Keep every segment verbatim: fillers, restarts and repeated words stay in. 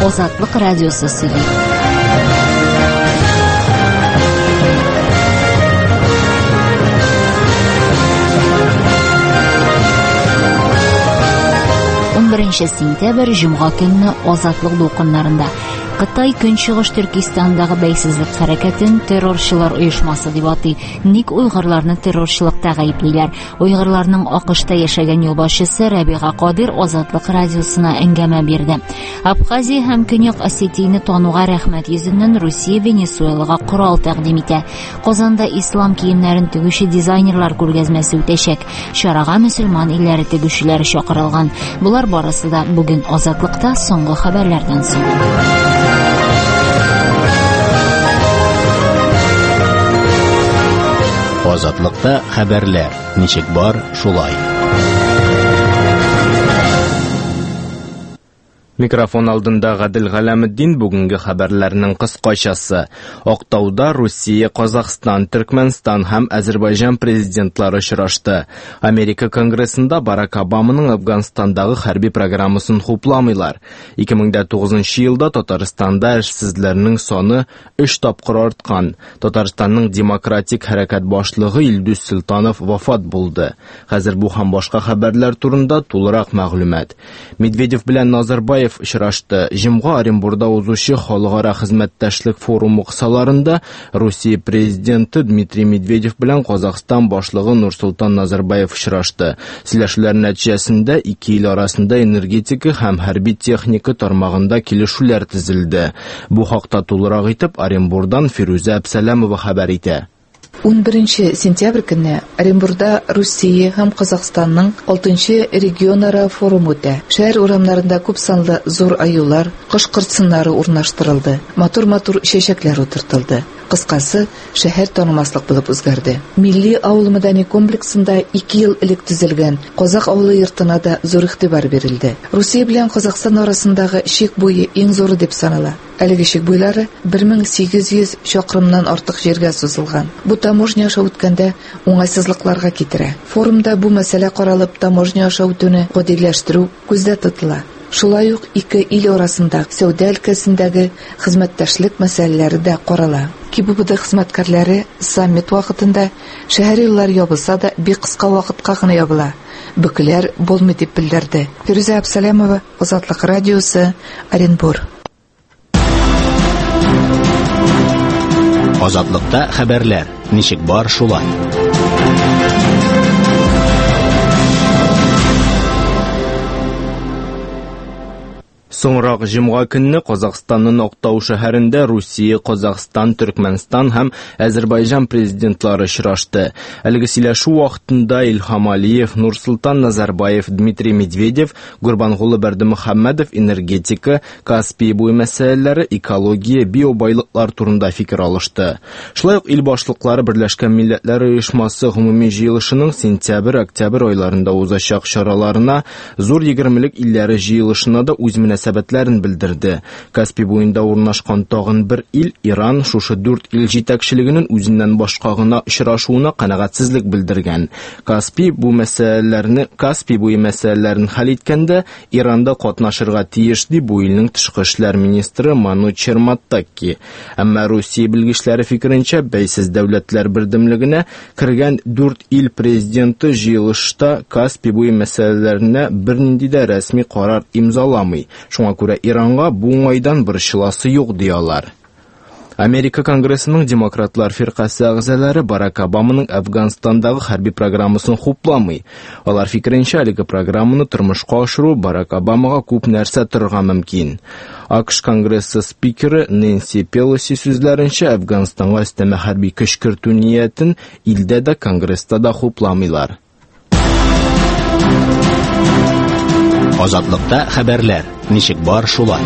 Азатлык радиосы сөйли. он беренче сентябрь җомга көнне Азатлык дулкыннарында Кытай Көнчыгыш Төркистандагы бәйсезлек хәрәкәтен террорчылар оешмасы дип атый. Ник уйгырларны террорчылыкта гаеплиләр? Уйгырларның АКШта яшәгән юлбашчысы Рабига Кадир Азатлык радиосына әңгәмә бирде. Абхазия һәм Көньяк Осетияны тануга рәхмәт йөзеннән Русия Венесуэлага корал тәкъдим итә. Казанда ислам киемнәрен тегүче дизайнерлар күргәзмәсе үтәчәк. Чарага мөселман илләре тегүчеләре чакырылган. Булар барысы да бүген Азатлыкта соңгы хәбәрләрдән соң. Азатлыкта хәбәрләр. Ничек бар, шулай. Микрофон алдында Гадел Галәметдин, бүгенге хәбәрләрнең кыскачасы. Актауда Русия, Казахстан, Төркмәнстан һәм Азербайҗан президентлары очрашты. Америка Конгрессында Барак Обаманың Афганстандагы хәрби программасын хупламыйлар. ике мең тугызынчы елда Татарстанда эшсезләрнең саны өч тапкыр арткан. Татарстанның демократик хәрәкәт башлыгы Илдус Султанов вафат булды. Хәзер бу һәм башка хәбәрләр турында тулырак мәгълүмат. Медведев белән Назарбаев очрашты. Җомга Оренбургда узучы халыкара хезмәттәшлек форумы кысаларында Русия президенты Дмитрий Медведев белән Казахстан башлыгы Нурсултан Назарбаев очрашты. Сөйләшүләр нәтиҗәсендә ике ил арасында энергетика һәм хәрби техника тармагында килешүләр төзелде. Бу хакта тулырак итеп Оренбургдан Фируза Әбсәләмова хәбәр итә. он беренче сентябрь көнне Оренбургда Русия һәм Казахстанның алтынчы регионара форумы үтә. Шәһәр урамнарында күп санлы зур аюлар, кош-кыртсыннары урнаштырылды. Матур-матур чәчәкләр утыртылды. Кыскасы, шәһәр танымаслык булып үзгәрде. Милли авыл мәдәни комплексында ике ел элек төзелгән Казак авылы йортына да зур игътибар бирелде. Русия белән Казакстан арасындагы чик буе иң зуры дип санала. Әлеге чик буйлары бер мең сигез йөз чакрымнан артык җиргә сузылган. Бу таможня аша үткәндә уңайсызлыкларга китерә. Форумда бу мәсьәлә каралып, таможня аша үтүне гадиләштерү күздә тотыла. Шулай ук ике ил арасында сәүдә өлкәсендәге хезмәттәшлек мәсьәләләре дә карала. КИББ хезмәткәрләре саммит вакытында шәһәр юллар ябылса да бик кыска вакытка гына ябыла. Бөкләр булмый дип белдерде. Фируза Әбсәләмова, Азатлык радиосы, Оренбург. Азатлыкта хәбәрләр. Ничек бар, шулай. Соңрак җомга көнне Казахстанның Актау шәһәрендә Русия, Казахстан, Төркмәнстан һәм Азербайҗан президентлары очрашты. Әлеге сөйләшү вакытында Илһам Алиев, Нурсултан Назарбаев, Дмитрий Медведев, Гурбангулы Бердимөхәммәдов энергетика, Каспий буе мәсьәләләре, экология, биобайлыклар турында фикер алышты. Шулай ук ил башлыклары Берләшкән Милләтләр оешмасы гомуми җыелышының сентябрь-октябрь айларында узачак чараларына зур егермелек илләре җыелышына да үз мөнәсәбәтләрен белдерде. Каспий буенда урнашкан тагын бер ил, Иран, шушы дүрт ил җитәкчелегенең үзеннән башка гына очрашуына канәгатьсезлек белдергән. Каспий бу мәсьәләләрне, Каспий буе мәсьәләләрен хәл иткәндә Иранда катнашырга тиеш ди бу илнең тышкы эшләр министры Ману Черматтаки. Әмма Русия белгечләре фикеренчә, бәйсез дәүләтләр бердәмлегенә кергән дүрт ил президенты җыелышта Каспий буе мәсьәләләренә бернинди дә рәсми карар имзаламый. Шуңа күрә Иранга бу уңайдан борчыласы юк диялар. Америка Конгрессының демократлар фиркасы әгъзалары Барак Обаманың Афганстандагы хәрби программасын хупламый. Алар фикеренчә, әлеге программаны тормышка ашыру Барак Обамага күп нәрсә торырга мөмкин. АКШ Конгрессы спикеры Нэнси Пелоси сүзләренчә, Афганстанга өстәмә хәрби көч кертү ниятен илдә дә, Конгресста да хупламыйлар. Азатлыкта хәбәрләр. Ничек бар, шулай.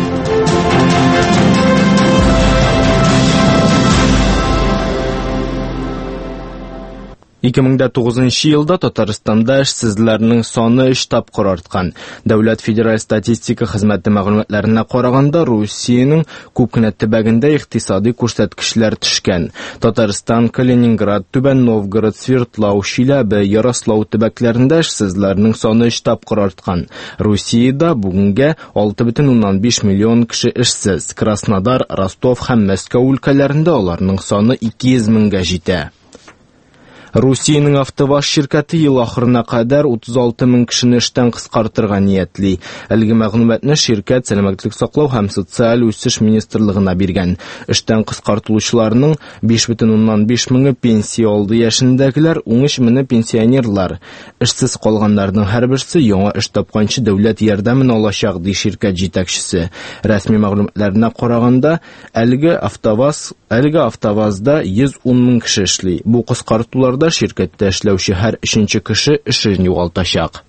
ике мең тугызынчы елда Татарстанда эшсезләрнең саны өч тапкыр арткан. Дәүләт федераль статистика хезмәте мәгълүматларына караганда, Русиянең күп кенә төбәгендә икътисади күрсәткечләр төшкән. Татарстан, Калининград, Түбән Новгород, Свердлау, Чиләбе, Ярослау төбәкләрендә эшсезләрнең саны өч тапкыр арткан. Русиядә бүгенгә алты бөтен уннан биш миллион кеше эшсез. Краснодар, Ростов һәм Мәскәү өлкәләрендә аларның саны ике йөз меңгә җитә. Русиянең АвтоВАЗ ширкәте ел ахырына кадәр утыз алты мең кешене эштән кыскартырга ниятли. Әлеге мәгълүматны ширкәт сәламәтлек саклау һәм социаль үсеш министрлыгына биргән. Эштән кыскартылучыларның биш бөтен уннан биш меңе пенсия алды яшендәгеләр, уңыш менә пенсионерлар. Эшсез калганнарның һәрберсе яңа эш тапканчы дәүләт ярдәмен алачак, ди ширкәт җитәкчесе. Рәсми мәгълүматларына караганда, әлеге АвтоВАЗ, әлеге АвтоВАЗда йөз ун мең кеше эшли. Бу кыскартулар да şirkette эшләүче һәр өченче кеше эшен югалтачак.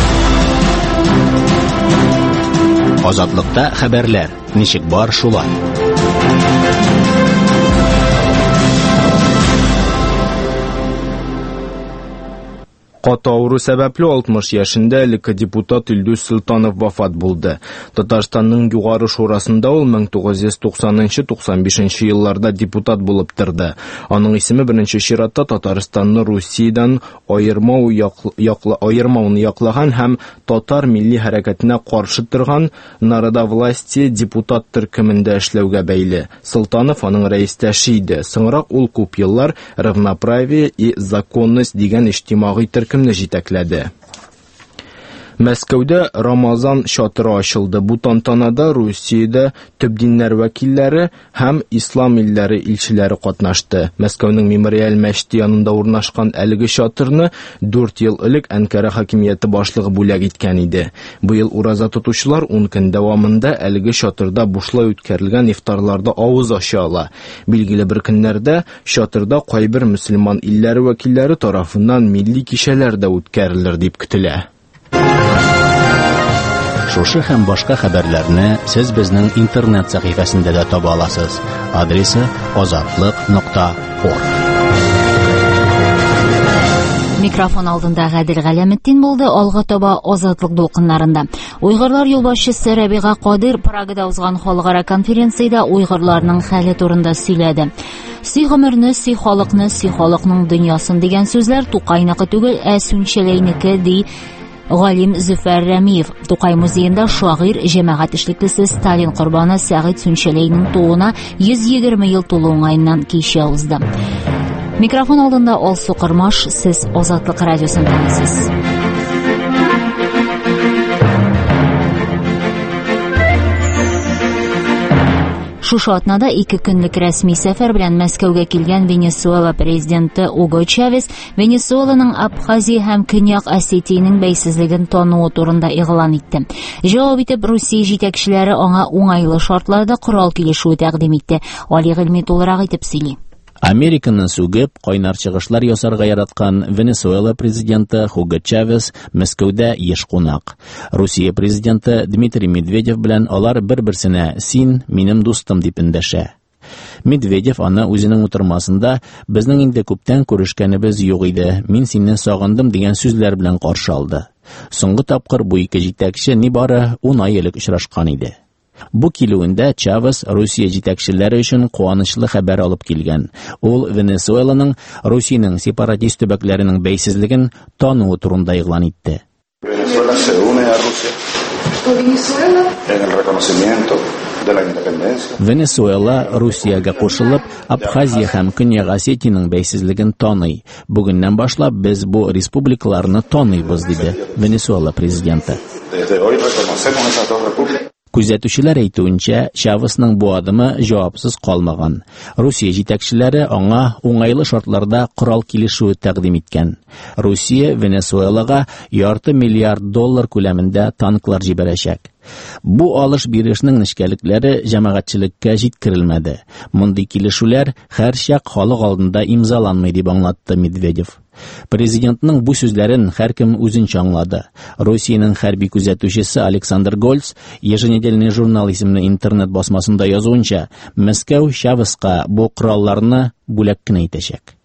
Азатлыкта хәбәрләр. Ничек бар шулай? Каты авыру сәбәпле алтмыш яшендә элекке депутат Илдус Султанов вафат булды. Татарстанның югары шурасында ул мең тугыз йөз туксанынчы - туксан бишенче елларда депутат булып торды. Аның исеме беренче чиратта Татарстанны Русиядән аермау яклы аермауны яклаган һәм татар милли хәрәкәтенә каршы торган Народовластие депутат төркемендә эшләүгә бәйле. Султанов аның рәистәше иде. Соңрак ул күп еллар Равноправие и законность дигән иҗтимагый төркем җитәкләде. Мәскәүдә Рамазан чатыры ачылды. Бу тантанада Русиядә төп диннәр вәкилләре һәм ислам илләре илчеләре катнашты. Мәскәүнең Мемориаль мәчете янында урнашкан әлеге чатырны дүрт ел элек Әнкәрә хакимияте башлыгы бүләк иткән иде. Бу ел ураза тотучылар ун көн дәвамында әлеге чатырда бушлай үткәрелгән ифтарларда авыз ача ала. Билгеле бер көннәрдә чатырда кайбер мөселман илләре вәкилләре тарафыннан милли кичәләр дә үткәрелер дип көтелә. Шушы һәм башка хәбәрләрне сез безнең интернет сәхифәсендә дә таба аласыз. Адресы азатлык нокта орг. Микрофон алдында Гадел Галәметдин булды. Алга таба Азатлык дулкыннарында. Уйгырлар юлбашчысы Рәбига Кадир Прагада узган халыкара конференцияда уйгырларның хәле турында сөйләде. Си гомерне, си халыкны, си халыкның дөньясын дигән сүзләр Тукайныкы түгел, ә Сүнчәләйнеке ди Галим Зөфәр Рәмиев. Тукай музеенда шагыйрь, җәмәгать эшлеклесе Сталин корбаны Сәгыйть Сүнчәләйнең туына йөз егерме ел тулу уңаеннан кичә узды. Микрофон алдында Алсу Кырмаш, сез Азатлык радиосын тыңлыйсыз. Шушы атнада ике көнлек рәсми сәфәр белән Мәскәүгә килгән Венесуэла президенты Уго Чавес Венесуэланың Абхазия һәм Көньяк Осетиянең бәйсезлеген тануы турында игълан итте. Җавап итеп, Русия җитәкчеләре аңа уңайлы шартларда корал килешүе тәкъдим итте. Али гыйльми тулырак итеп сөйли. Американы сүгеп, кайнар чыгышлар ясарга яраткан Венесуэла президенты Хуго Чавес Мәскәүдә еш кунак. Русия президенты Дмитрий Медведев белән алар бер-берсенә "Син минем дустым" дип эндәшә. Медведев аны үзенең утырмасында "Безнең инде күптән күрешкәнебез юк иде, мин сине сагындым" дигән сүзләр белән каршы алды. Соңгы тапкыр бу ике җитәкче нибары ун ай элек очрашкан иде. Бу килүендә Чавес Русия җитәкчеләре өчен куанычлы хәбәр алып килгән. Ул Венесуэланың Русиянең сепаратист төбәкләренең бәйсезлеген тануы турында игълан итте. Venezuela se une a Rusia en el reconocimiento de la independencia. Венесуэла Русиягә кушылып, Абхазия һәм Көньяк Осетиянең бәйсезлеген таный. Бүгеннән башлап без бу республикаларны таныйбыз, диде Венесуэла президенты. Desde hoy reconocemos esas dos repúblicas. Күзәтүчеләр әйтүенчә, Чавесның бу адымы җавапсыз калмаган. Русия җитәкчеләре аңа уңайлы шартларда корал килешүе тәкъдим иткән. Русия Венесуэлага ярты миллиард доллар күләмендә танклар җибәрәчәк. Бу алыш-бирешнең нечкәлекләре җәмәгатьчелеккә җиткерелмәде. Мондый килешүләр һәрчак халык алдында имзаланмый, дип аңлатты Медведев. Президентның бу сүзләрен һәркем үзенчә аңлады. Русиянең хәрби күзәтүчесе Александр Гольц еженедельный журнал исемле интернет басмасында язуынча, Мәскәү Чавеска бу коралларны бүләк кенә итәчәк.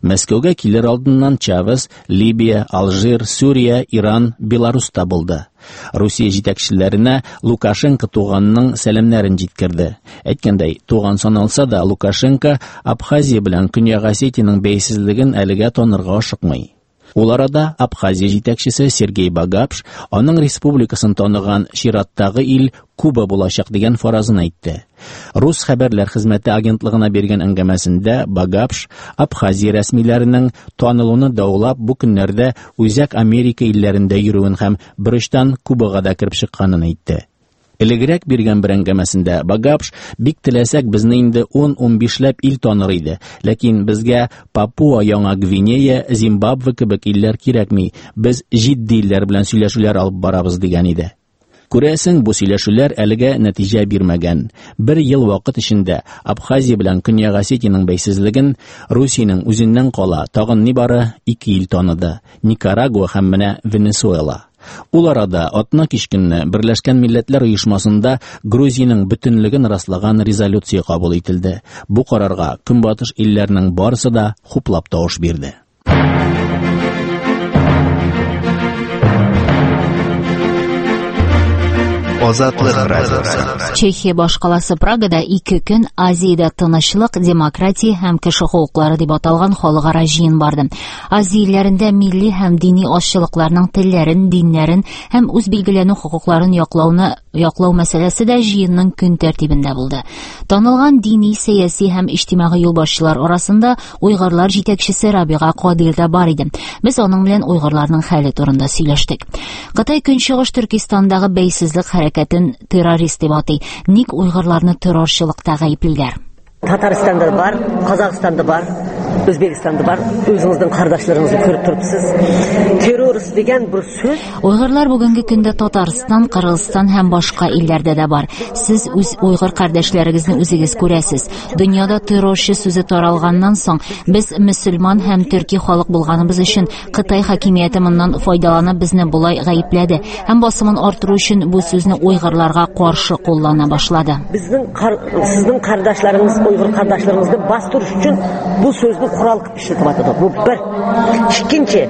Мәскәүгә килер алдыннан Чавес Либия, Алжир, Сүрия, Иран, Беларуста булды. Русия җитәкчеләренә Лукашенко туганның сәламнәрен җиткерде. Әйткәндәй, туган саналса да, Лукашенко Абхазия белән Көньяк Осетиянең бәйсезлеген әлегә танырга ашыкмый. Ул арада Абхазия җитәкчесе Сергей Багапш аның республикасын таныган чираттагы ил Куба булачак дигән фаразын әйтте. Рус хәбәрләр хезмәте агентлыгына биргән әңгәмәсендә Багапш Абхазия рәсмиләренең танылуны даулап, бу көннәрдә үзәк Америка илләрендә йөрүен һәм бурычтан Кубага да кирип чыкканын әйтте. Элегрәк биргән бер әңгәмәсендә Багапш бик теләсәк безне инде ун-ун биш ләп ил таныр иде, ләкин безгә Папуа Яңа Гвинея, Зимбабве кебек илләр кирәкми, без җитди илләр белән сөйләшүләр алып барабыз дигән иде. Күрәсең, бу сөйләшүләр әлегә нәтиҗә бирмәгән. Бер ел вакыт эчендә Абхазия белән Көньяк Осетиянең бәйсезлеген Русиянең үзеннән кала тагын нибары ике ил таныды: Никарагуа һәм менә Венесуэла. Ул арада атна кичкенне Берләшкән Милләтләр Оешмасында Грузиянең бөтенлеген раслаган резолюция кабул ителде. Бу карарга Көнбатыш илләренең барысы да хуплап тавыш бирде. Азатлык радиосы. Чехия башкаласы Прагада ике көн Азиядә тынычлык, демократия һәм кеше хукуклары дип аталган халыкара җыен барды. Азия илләрендә милли һәм дини ашчылыкларның телләрен, диннәрен һәм үз билгеләнү хукукларын яклауны яклау мәсьәләсе дә җыенның көн тәртибендә булды. Танылган дини, сәяси һәм иҗтимагый юлбашчылар арасында уйгырлар җитәкчесе Рабига Кадир да бар иде. Без аның белән уйгырларның хәле турында сөйләштек. Кытай Көнчыгыш Төркистандагы бәйсезлек хәрәкәтен террорист дип атый. Ник уйгырларны террорчылыкта гаеплиләр? Татарстанда бар, Казакстанда бар, Өзбекстанда бар. Өзіңіздің қардашларыңызды көріп тұрыпсыз. Террорист деген бір сөз. Уйгырлар бүгенге көндә Татарстан, Кыргызстан һәм башка илләрдә дә бар. Сез үз уйгыр кардәшләрегезне үзегез күрәсез. Дөньяда террорчы сүзе таралганнан соң, без мөселман һәм төрки халык булганыбыз өчен Кытай хакимияте моннан файдаланып безне булай гаепләде һәм басымын арттыру өчен бу сүзне уйгырларга каршы куллана башлады. Безнең сезнең кардашларыгыз, уйгыр кардашларыгызны бастыру өчен бу сүзне курал кылып эшләтеп атады. Бу бер. Икенче,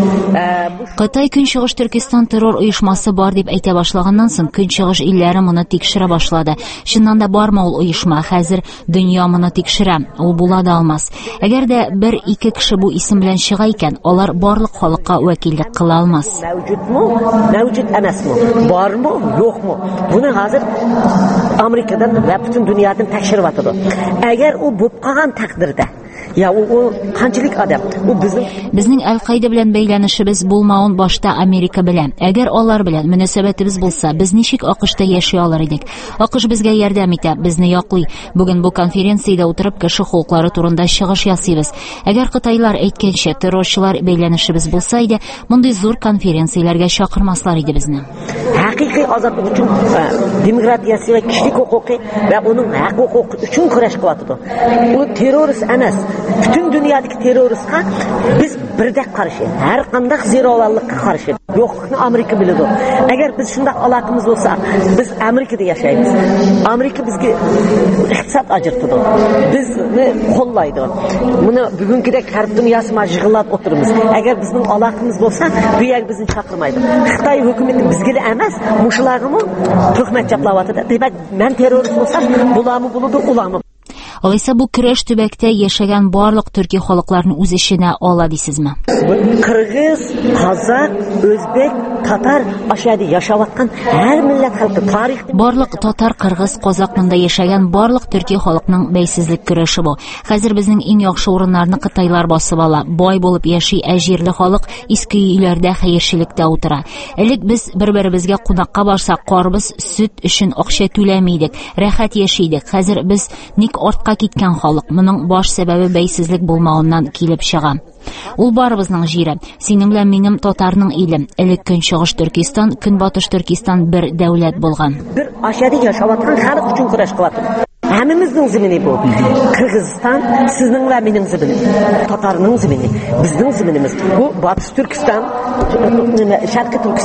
Кытай Көнчыгыш Төркистан террор оешмасы бар дип әйтә башлаганнан соң, Көнчыгыш илләре моны тикшерә башлады. Чыннан да бармы ул оешма? Хәзер дөнья моны тикшерә. Ул була да алмас. Әгәр дә бер-ике кеше бу исем белән чыга икән, алар барлык халыкка вәкиллек кыла алмас. Мәвҗүдме? Мәвҗүд эмасмы? Бармы? Юкмы? Буны хәзер Америкадан ва бүтән дөньядан тәкъширеп атады. Әгәр ул булып калган тәкъдирдә, я ул канчылык адам? Ул безнең Безнең Әл-Каида белән бәйләнешебез булмавын башта Америка белән. Әгәр алар белән мөнәсәбәтебез булса, без ничек АКШта яши алар идек? АКШ безгә ярдәм итә, безне яклый. Бүген бу конференциядә утырып кеше хукуклары турында чыгыш ясыйбыз. Әгәр Кытайлар әйткәнчә террорчылар бәйләнешебез булса иде, мондый зур конференцияләргә чакырмаслар иде безне. Хакыйкый азатлык өчен, демократиясы ва кишлек хукукы ва уның хак хукукы өчен көрәш кылатыды. Ул террорист эмас. Bütün dünyadaki teröristə biz birdək qarşı, hər qandaq ziralılıqqa qarşı. Yoxluqni Amerika bilidi. Əgər biz şundaq əlaqəmiz olsa, biz Amerikada yaşayırıq. Amerika bizə iqtisad acırtıdı. Bizni qollaydı. Bunu bugünküdək hər dünyası məşğulab oturumuz. Əgər bizim əlaqəmiz olsa, bu yer bizni çağırmaydı. Xitay hökuməti bizə də emas, muşlarımı hökumət çaplawatıdı. Demək, mən terrorist olsam, bulamı buludu, ulamı. Алайса бу көрәш төбәктә яшәгән барлык төрки халыкларны үз эченә ала дисезме? Кыргыз, Казак, Өзбек, Татар ашады яшап аткан һәр милләт халкы тарих. Барлык татар, кыргыз, казак монда яшәгән барлык төрки халыкның бәйсезлек көрәше бу. Хәзер безнең иң яхшы урыннарны Кытайлар басып ала. Бай булып яши, ә җирле халык иске өйләрдә хәерчелектә утыра. Элек без бер-беребезгә кунакка барсак, карбыз, сөт өчен акча түләмидек, рәхәт яшидек. Хәзер без ник артка киткән халык. Моның баш сәбәбе бәйсезлек булмавыннан килеп чыга. Ул барыбызның җире. Синең белән минем татарның илем. Элек Көнчыгыш Төркистан, Көнбатыш Төркистан бер дәүләт булган. Бер ашады яшап аткан халык өчен көрәш кылат. Hamimizning zimini bu. Kırgızistan sizning va mening zimini. Tatarning zimini. Bizning ziminimiz. Bu Batı Türkistan, Şarkı Türkistan,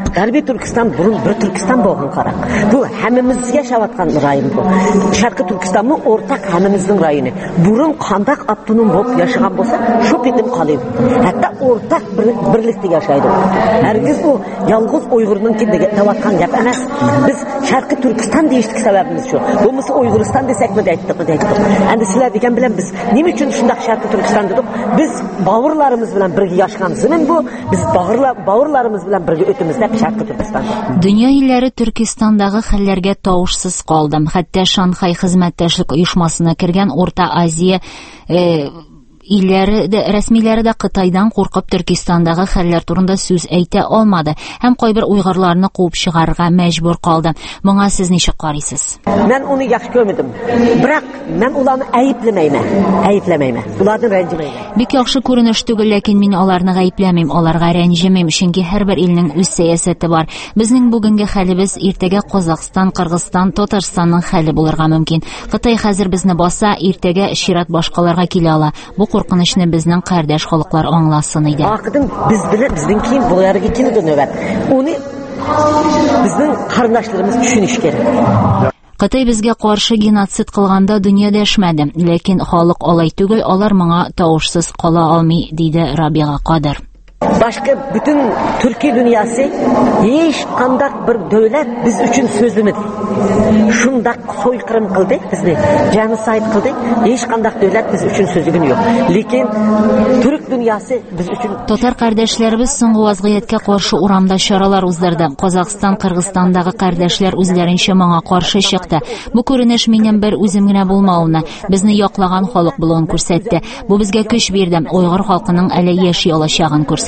Garbiy Turkiston burun bir Turkiston bo'lgan qaraq. Bu hammamiz yashayotgan rayon bu. Sharqiy Turkistonmi o'rtaq hammamizning rayoni. Burun qandaq avtonom bo'lib yashagan bo'lsa, shu bitim qoladi. Hatto o'rtaq birlikda yashaydi. Hargiz u yolg'iz Uyg'urning deyotgan gap emas. Biz Sharqiy Turkiston deyishlik sababimiz shu. Bo'lmasa Uyg'uriston desakmi deydik, deydik. Endi sizlar degan bilan biz nima uchun shunday Sharqiy Turkiston dedik? Biz bavurlarimiz bilan birga yashaganmiz. Bu biz bavurlar bavurlarimiz bilan birga o'timiz deb Sharqiy Turkiston. Dunyo illari Turkistondagi xillarga tovushsiz qoldim. Hatto Shanxay xizmatdoshlik uyushmasiga kirgan O'rta Osiyo e, illərdə, rəsmiləri də Xitaydan qorxub Türkistandagı xəllər turunda söz ayta olmadı. Həm qoybir Uyğurlarını qovub çıxarırğa məcbur qaldı. Buna siz necə qarayısınız? Mən onu yaxşı görmədim. Biroq mən ularni ayıplamayman. Ayıplamayman. Ulardan rənjimayman. Bik yaxşı görünüş түгел, lakin min onlarni ayıplamayım, onlarga rənjiməyim. Çünki hər bir ilnin öz siyasəti var. Bizning bugungi xəlimiz ertaga Qozog'iston, Qirg'iziston, Tataristonning xəli bo'lirga mumkin. Xitoy hozir bizni bossa, ertaga shirat boshqalarga kela ola. Bu qo'rqinchni bizning qardosh xalqlar anglasin edi. Vaqtdan biz bilan bizning keyin bu yerga keldi navbat. Uni bizning qarindoshlarimiz tushunish kerak. Xitoy bizga qarshi genotsid qilganda dunyo dashmadi, lekin xalq olay түгел, ular menga tovushsiz qola olmay, deydi Rabiga Qodir. Başka bütün Türkiye dünyası hiç kandak bir devlet biz üçün sözlemedi. Şundak soykırım kıldı bizni, genocide kıldı. Hiç kandak devlet biz üçün sözlüğün yok. Lakin Türk dünyası biz üçün... Tatar kardeşlerimiz soңғы vaziyetke karşı uramda şaralar uzdurdu. Qozog'iston, Qirg'izistondagi kardeşler o'zlarincha menga qarshi chiqdi. Bu ko'rinish mening bir o'zimgina bo'lmavini, bizni yoqlagan xalq bilan ko'rsatdi. Bu bizga kuch berdi. Uyg'ur xalqining ali yashay olishag'ini ko'rsatdi.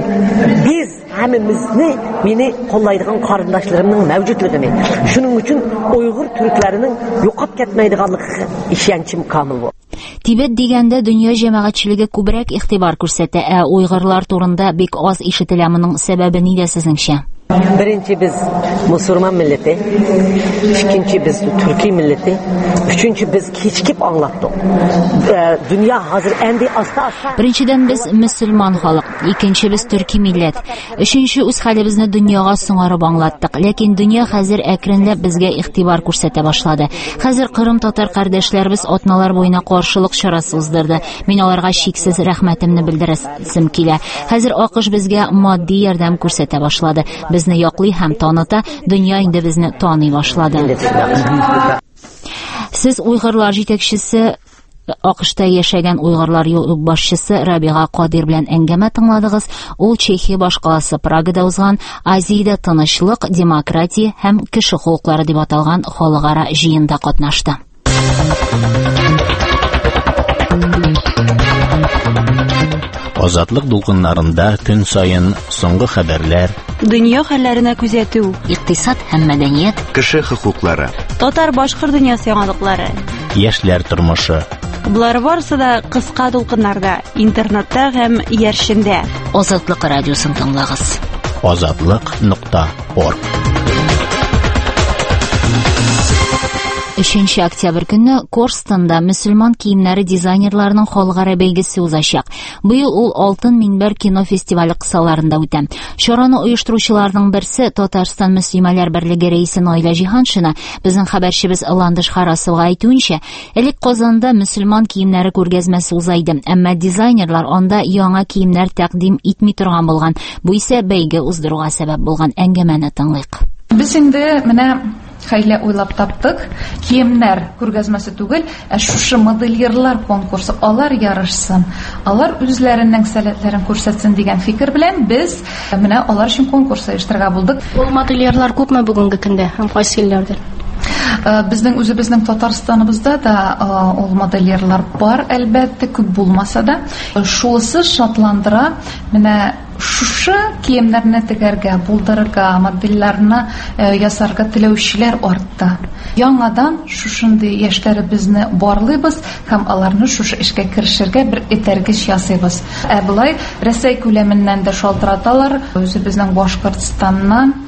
Biz hamimizni meni qo'llaydigan qarindoshlarımның mavjudligini, shuning uchun Uyg'ur turklarının yo'qolib ketmaydiganligiga ishonchim komil bu. Tibet deganda dunyo jamoatchiligi ko'proq e'tibor ko'rsatdi. Uyg'urlar turында bek oz eshitilamening sababi nida sizningcha? Birinchi biz musulmon millati, ikkinchi biz Türkiye millati, üçüncü biz kechikib anglatdik. Dunyo hozir endi asta-asta. Birinchidan biz musulmon xalq, ikkinchi biz Türkiye millat, uchinchi o'z halimizni dunyoga sing'arib anglatdik. Lekin dunyo hozir akrinlab bizga e'tibor ko'rsata boshladi. Hozir Qrim tatar qardoshlarimiz otnalar bo'yina qarshilik chorasi uzdirdi. Men ularga cheksiz rahmatimni bildirishim kela. Hozir oqish bizga moddiy yordam ko'rsata boshladi. Bizni yoqli ham tanıta, dunyo endi bizni taniy boshladi. Siz Uyg'urlar yetakchisi, Aqshda yashagan Uyg'urlar boshchisi Rabiga Qodir bilan angama tingladingiz. U Chexiya boshqalasi Pragada o'zgan Aziyada tinchlik, demokratiya ham kishi huquqlari deb atalgan xalqaro jiyinda qatnashdi. Ozodlik dulqinlarında kun sayın soңгы xəbərlər, dünya xəllərinə күзәтү, iqtisad һәм мәдәният, кеше хукуклары, татар башкыр дөньясы яңалыклары, яшьләр тормышы. Булар барысы да кыска дулкыннарда, интернетта һәм яршендә. Озодлык радиосын тыңлагыз. ozodlik nokta org. uchinchi oktyabr kuni Korstonda musulmon kiyimlari dizaynerlarining xalqaro belgisi o'zashaq. Bu yil u Oltin minbar kino festivali qissalarida o'tdi. Shorani uyushtiruvchilarning birisi Tatariston musulmonlar birligi raisi Noila Jihanshina bizning xabarchimiz Ilandish Xarasovga aytgancha, ilk Qozonda musulmon kiyimlari ko'rgazmasi o'zaydi, ammo dizaynerlar onda yangi kiyimlar taqdim etmay turgan bo'lgan. Bu esa belgi uzdiruga sabab bo'lgan. Angamani tinglaylik. Biz endi mana Hayla uylab taptık. Kiyimler күргәзмәсе түгел, şuшы modelyerlar konkursu alар yarışsın. Alар үзләренең сәләтләрен күрсәтсен дигән фикер белән biz менә алар өчен конкурс оештырырга булдык. Ул modelyerlar күпме бүгенге көндә һәм кайсы илләрдә? Безнең үзебезнең Татарстаныбызда да ул modelyerlar бар, әлбәттә күп булмаса да. Шулысы шатландыра. Менә шушы киемнәрне тегәргә, булдырырга, модельләрне ясарга теләүчеләр артты. Яңадан шушындый яшьләребезне барлыйбыз һәм аларны шушы эшкә кирешергә бер этәргеч ясыйбыз. Ә булай Рәсәй күләменнән дә шалтыраталар. Үзебезнең Башкортстаннан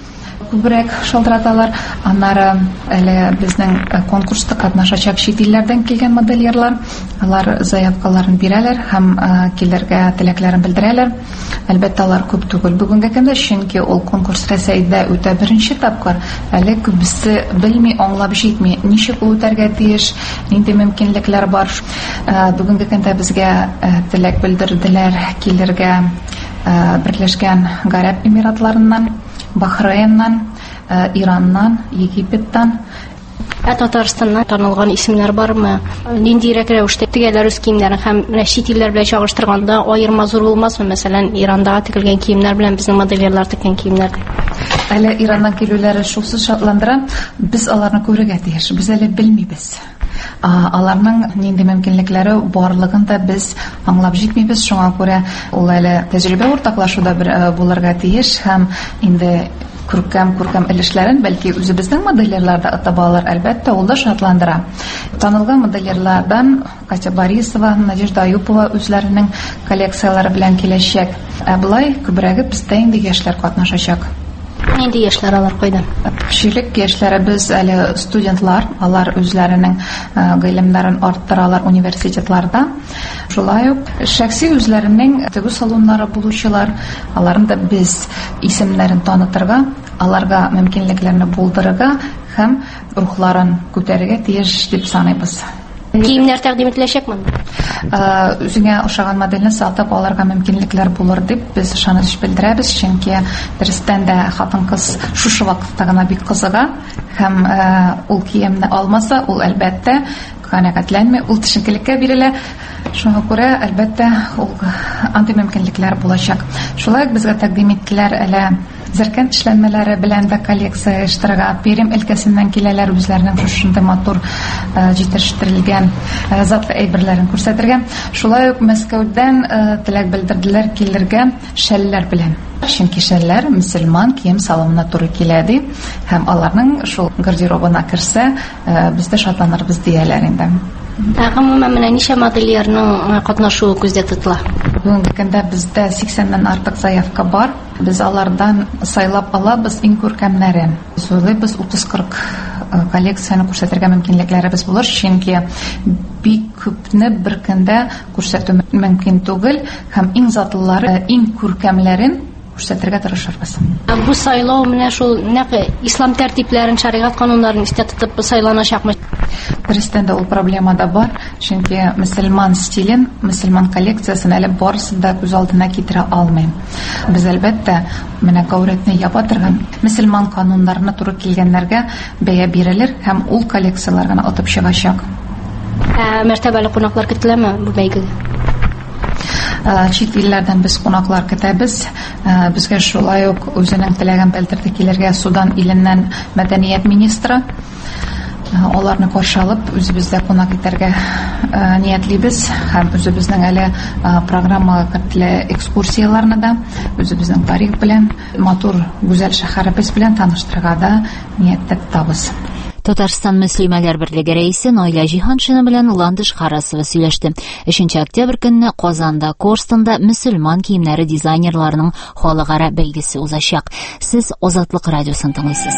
күбрәк шалтыраталар. Аннары әле безнең конкурста катнашачак чит илләрдән килгән модельерлар, алар заявкаларын бирәләр һәм килергә теләкләрен белдерәләр. Әлбәттә, алар күп түгел бүгенге көндә, чөнки ул конкурс Рәсәйдә үтә беренче тапкыр. Әле күбесе белми, аңлап җитми, ничек ул үтәргә тиеш, нинди мөмкинлекләр бар. Бүгенге көндә безгә теләк белдерделәр килергә Берләшкән Гарәп Эмиратларыннан, Бахрейннан, Ираннан, Египеттан. Ә Татарстаннан танылган исемнәр бармы? Ниндирәк рәвештә тегәләр үз киемнәрен һәм чит илләр белән чагыштырганда аерма зур булмасмы? Мәсәлән, Ирандагы тегелгән киемнәр белән безнең модельерлар теккән киемнәр. Әле Ираннан килүләре шулсыз шатландыра. Без аларны күрергә тиеш. Без әле белмибез. Аларның нинди мөмкинлекләре барлыгын да без аңлап җитмибез. Шуңа күрә ул әле тәҗрибә уртаклашуда булырга тиеш һәм инде күркәм-күркәм өлешләрен бәлки үзебезнең модельерларда атабалар, әлбәттә, ул да шатландыра. Танылган модельерлардан Катя Борисова, Надежда Аюпова үзләренең коллекциялары белән киләчәк. Ә болай күбрәге бездә инде яшьләр катнашачак. Нинди яшьләр алар кайда? Кешелек яшьләре без әле студентлар, алар үзләренең гыйлемнәрен арттыралар университетларда. Шулай ук шәхси үзләренең тегү салоннары булучылар, аларны да без исемнәрен танытырга, аларга мөмкинлекләрне булдырырга һәм рухларын күтәрергә тиеш дип саныйбыз. Киемнәр тәкъдим ителәчәкме? Үзеңә ошаган модельне сатып алырга мөмкинлекләр булыр дип без ышаныч белдерәбез, чөнки дөрестән дә хатын-кыз шушы вакытта гына бик кызыга һәм ул киемне алмаса, ул әлбәттә канәгатьләнми, ул төшенкелеккә бирелә. Шуңа күрә әлбәттә ул андый мөмкинлекләр булачак. Шулай ук безгә тәкъдим иттеләр әле зәркән эшләнмәләре белән дә коллекция оештырырга. Перим өлкәсеннән киләләр үзләренең шушындай матур җитештерелгән затлы әйберләрен күрсәтергә. Шулай ук Мәскәүдән теләк белдерделәр килергә шәлләр белән. Чөнки шәлләр мөселман кием салымына туры килә ди һәм аларның шул гардеробына керсә, без дә шатланырбыз дияләр инде. Гомумән менә ничә модельерның катнашуы күздә тотыла? Бүгенге көндә бездә сиксәннән артык заявка бар. Без алардан сайлап алабыз иң күркәмнәрен. Сөйләбез утыз-кырык коллекцияны күрсәтергә мөмкинлекләребез булыр, чөнки бик күпне бер көндә күрсәтү мөмкин түгел һәм иң затлылары, иң күркәмләрен күрсәтергә тырышырбыз. Бу сайлау менә шул нәкъ ислам тәртипләрен, шәригать кануннарын истә тотып сайланачакмы? Дөрестән дә ул проблема да бар, чөнки мөселман стилен, мөселман коллекциясын әле барысы да күз алдына китерә алмый. Без әлбәттә менә гәүрәтне япа торган мөселман кануннарына туры килгәннәргә бәя бирелер һәм ул коллекциялар гына атып чыгачак. Ә мәртәбәле кунаклар көтеләме бу бәйгегә? Чит илләрдән без кунаклар көтәбез. Безгә шулай ук үзенең теләген белдерде килергә Судан иленнән мәдәният министры. Аларны каршы алып, үзебездә кунак итәргә ниятлибез һәм үзебезнең әле программага кертелә экскурсияларны да үзебезнең тарих белән, матур, гүзәл шәһәребез белән таныштырырга да нияттә тотабыз. Татарстан Мөслимәләр берлеге рәисе Наилә Җиһаншина белән Ландыш Харасова сөйләште. өченче октябрь көнне Казанда Корстонда мөселман киемнәре дизайнерларының халыкара бәйгесе узачак. Сез Азатлык радиосын тыңлыйсыз.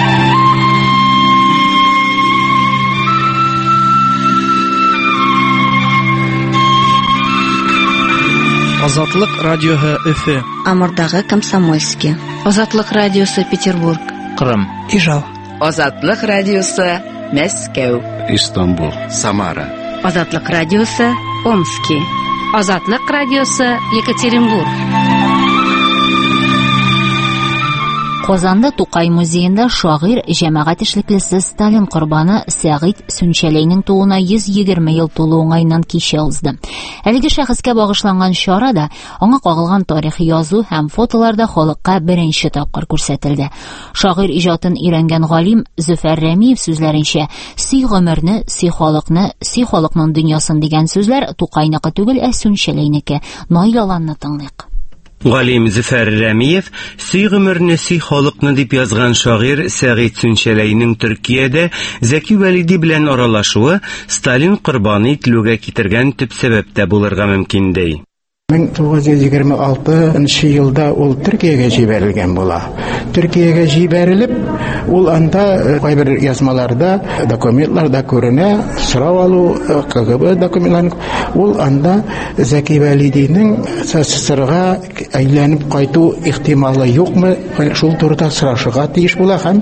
Азатлык радиоһы Өфе. Амурдагы Комсомольский. Азатлык радиосы Петербург. Кырым. Ижау. Азатлык радиосы Мәскәү. Истанбул. Самара. Азатлык радиосы Омский. Азатлык радиосы Екатеринбург. Казанда Тукай музеенда шагыйрь җәмәгать эшлеклесе Сталин корбаны Сәгыйть Сүнчәләйнең тууына йөз егерме ел тулу уңайыннан кичә узды. Әлеге шәхескә багышланган чарада аңа кагылган тарихи язу һәм фотоларда халыкка беренче тапкыр күрсәтелде. Шагыйрь иҗатын өйрәнгән галим Зөфәр Рәмиев сүзләренчә, "Сый гомерне, сый халыкны, сый халыкның дөньясын" дигән сүзләр Тукайныкы түгел, ә Сүнчәләйнеке. Наилаланны тыңлыйк. Галим Зөфәр Рәмиев "Сый гомерне, сый халыкны" дип язган шагыйрь Сәгыйть Сүнчәләйнең Төркиядә Зәки Вәлиди белән аралашуы Сталин корбаны ителүгә китергән төп сәбәп тә булырга мөмкин ди. мең тугыз йөз егерме алтынчы елда ул Төркиягә җибәрелгән була. Төркиягә җибәрелеп, ул анда кайбер язмаларда, документларда күренә, сорау алу КГБ документларын, ул анда Зәки Вәлидинең СССРга әйләнеп кайту ихтималы юкмы, шул турыда сорашырга тиеш була һәм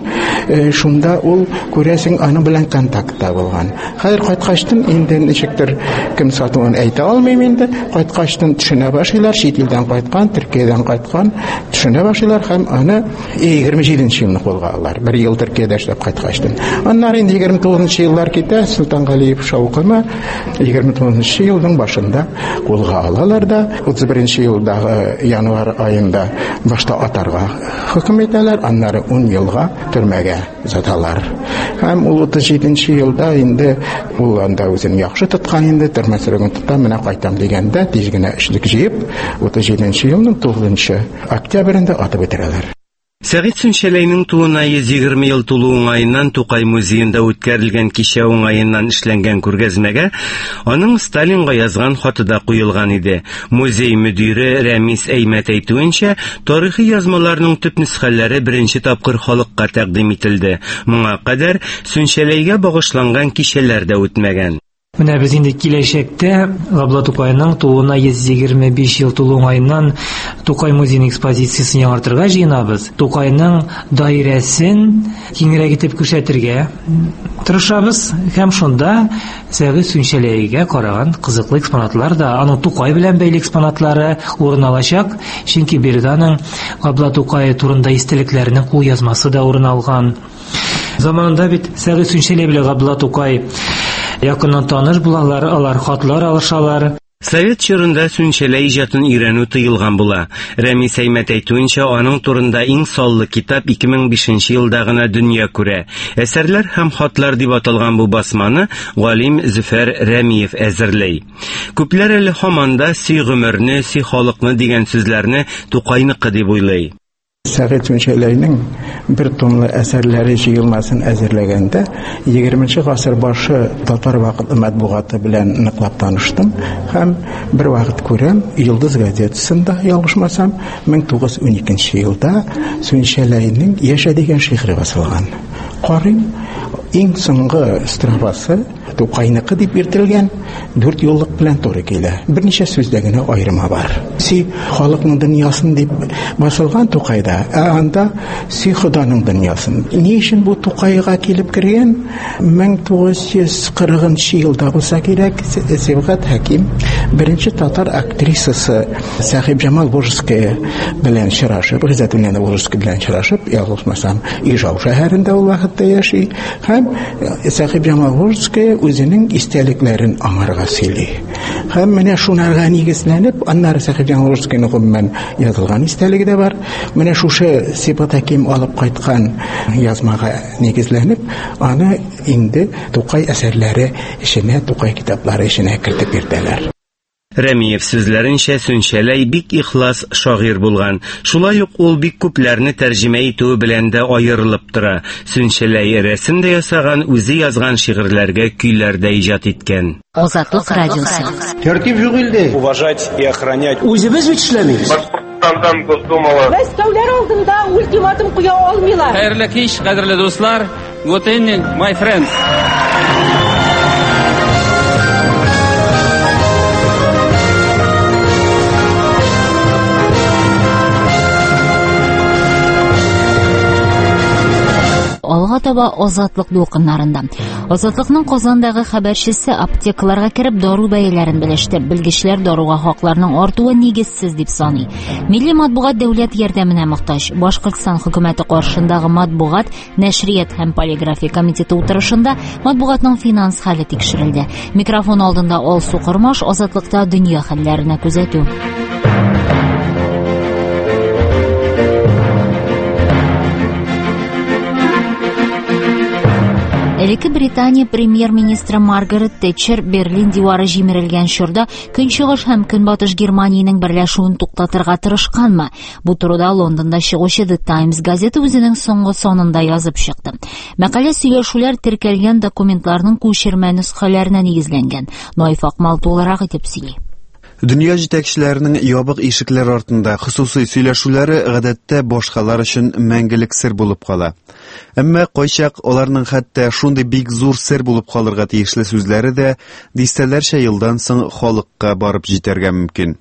шунда ул күрәсең аны белән контактта булган. Хәзер кайткачтын инде ничектер кем сатуын әйтә алмыйм инде, кайткачтын төшенә башлыйлар, чит илдән кайткан, Төркиядән кайткан, төшенә башлыйлар һәм аны егерме җиденче елны кулга алалар. Бер ел Төркиядә эшләп кайткачтын. Аннары инде егерме тугызынчы еллар китә, Солтангалиев шаукымы егерме тугызынчы елның башында кулга алалар да, утыз беренче елдагы январь айында башта атарга хөкем итәләр, аннары ун елга төрмәгә озаталар. Һәм ул утыз җиденче елда инде ул анда үзен яхшы тоткан инде, төрмә сөреген тота, менә кайтам дигәндә тиз генә эшлек җыеп, утыз җиденче елның тугызынчы октябрендә атып бетерәләр. Сәгыйть Сүнчәләйнең туына йөз егерме ел тулу уңаеннан Тукай музеенда үткәрелгән кичә уңаеннан эшләнгән күргәзмәгә аның Сталинга язган хаты да куелган иде. Музей мөдире Рәмис Әймәт әйтүенчә, тарихи язмаларның төп нөсхәләре беренче тапкыр халыкка тәкъдим ителде. Моңа кадәр Сүнчәләйгә багышланган кичәләр дә үтмәгән. Менә без инде киләчәктә Габдулла Тукайның туына йөз егерме биш ел тулу уңаеннан Тукай музейның экспозициясын яңартырга җыенабыз. Тукайның даирәсен киңрәк итеп күрсәтергә тырышабыз һәм шунда Сәгыйть Сүнчәләйгә караган кызыклы экспонатлар да, аның Тукай белән бәйле экспонатлары урын алачак, чөнки Берданың Габдулла Тукай турында истәлекләренең кул язмасы да урын алган. Заманында бит Сәгыйть Сүнчәләй белән Габдулла Тукай якыннан таныш булалар, алар хатлар алышалар. Совет чорында Сүнчәләй иҗатын өйрәнү тыелган була. Рәмис Әймәт әйтүенчә, аның турында иң саллы китап ике мең бишенче елда гына дөнья күрә. Әсәрләр һәм хатлар дип аталган бу басманы галим Зөфәр Рәмиев әзерләй. Күпләр әле һаман да "Сый гомерне, сый халыкны" дигән сүзләрне Тукайныкы дип уйлый. Сәгыйть Сүнчәләйнең бер томлы әсәрләре җыелмасын әзерләгәндә егерменче гасыр башы татар вакытлы матбугаты белән ныклап таныштым һәм бер вакыт күрәм, Йолдыз газетасында ялгышмасам, мең тугыз йөз уникенче елда Сүнчәләйнең Яшә дигән шигъри басылган. Карыйм, иң соңгы строфасы Тукайныкы дип йөртелгән, дүрт юллык белән туры килә. Берничә сүздә генә аерма бар. Си халыкның дөньясын дип басылган Тукайда, ә анда си Ходаның дөньясын. Ни өчен бу Тукайга килеп кергән? мең тугыз йөз кырыгынчы елда булса кирәк, Сибгат Хәким беренче татар актрисасы Сәхиб Җамал Волжская белән чырашып, Гыйззәтуллина Волжская белән чырашып, ялгышмасам, Ижау шәһәрендә ул вакытта яши, һәм Сәхиб Җамал Волжская үзенең истәлекләрен аңарга сөйли. Һәм менә шунарга нигезләнеп, аннары Сәхиб Җамал Волжскаяның гомумән язылган истәлеге дә бар. Менә шушы Сибгат Хәким алып кайткан язмага нигезләнеп, аны инде Тукай әсәрләре эченә, Тукай китаплары эченә кертеп йөртәләр. Рәмиев сүзләренчә, Сүнчәләй бик ихлас шагыйрь булган. Шулай ук ул бик күпләрне тәрҗемә итү белән дә аерылып тора. Сүнчәләй рәсем дә ясаган, үзе язган шигырьләргә көйләр дә иҗат иткән. Азатлык радиосы. Тәртип юк илдә. Уважать и охранять. Үзебез бит эшләмибез. Мәскәүләр алдында ультиматум куя алмыйлар. Хәерле кич, кадерле дуслар. Good evening, my friends. Алга таба азатлык дулкыннарында. Азатлыкның Казандагы хәбәрчесе аптекаларга кирип дару бәяләрен белеште. Белгечләр даруга хакларның артуы нигезсез дип саный. Милли матбугат дәүләт ярдәменә мохтаҗ. Башкортстан хөкүмәте каршындагы матбугат, нәшрият һәм полиграфия комитеты утырышында матбугатның финанс хәле тикшерелде. Микрофон алдында Алсу Кырмаш азатлыкта дөнья хәлләренә күзәтү. Элекке Британия премьер-министры Маргарет Тэтчер Берлин дивары җимерелгән чорда Көнчыгыш һәм Көнбатыш Германияның берләшүен туктатырга тырышканмы? Бу турыда Лондонда чыгучы The Times газеты үзенең соңгы сонында язып чыкты. Мәкалә сөйләшүләр теркәлгән документларның күчермә нөсхәләренә нигезләнгән. Наиф Акмал тулырак итеп сөйли. Dünya җитәкчеләренең ябык ишекләр артында хусусый сөйләшүләре гадәттә башкалар өчен мәңгелек сер булып кала. Әмма кайчак аларның хәтта шундый бик зур сер булып калырга тиешле сүзләре дә дистәләрчә елдан соң халыкка барып җитәргә мөмкин.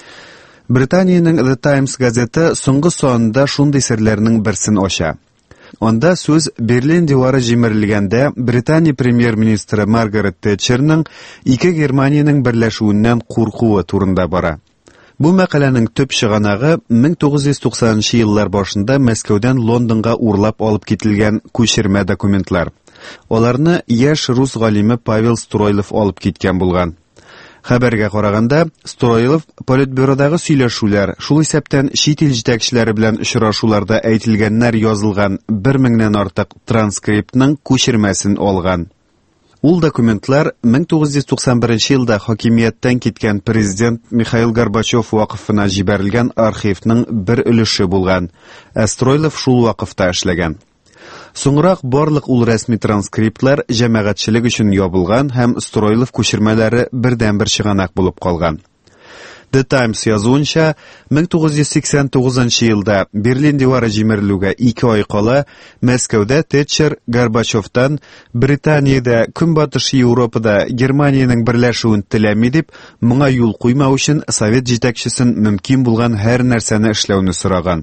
Британиянең The Times газеты соңгы санында шундый серләрнең берсен ача. Анда сүз Берлин дивары җимерелгәндә Британия премьер-министры Маргарет Тэтчерның ике Германияның берләшүеннән куркуы турында бара. Бу мәкаләнең төп чыганагы мең тугыз йөз туксанынчы еллар башында Мәскәүдән Лондонга урлап алып кителгән күчермә документлар. Аларны яшь рус галиме Павел Стройлов алып киткән булган. Хәбәргә караганда, Стройлов политбюродагы сөйләшүләр, шул исәптән чит ил җитәкчеләре белән очрашуларда әйтелгәннәр язылган бер меңнән артык транскриптның күчермәсен алган. Ул документлар мең тугыз йөз туксан беренче елда хакимияттән киткән президент Михаил Горбачев вакыфына җибәрелгән архивның бер өлеше булган. Ә Стройлов шул вакыфта эшләгән. Соңрак барлык ул рәсми транскриптлар җәмәгатьчелек өчен ябылган һәм Стройлов күчермәләре бердән-бер чыганак булып калган. The Times язуынча, мең тугыз йөз сиксән тугызынчы елда Берлин дивары җимерелүгә ике ай кала Мәскәүдә Тэтчер Горбачевтан Британиядә, Көнбатыш Европада Германияның берләшүен теләми дип, моңа юл куймау өчен Совет җитәкчесен мөмкин булган һәр нәрсәне эшләүне сораган.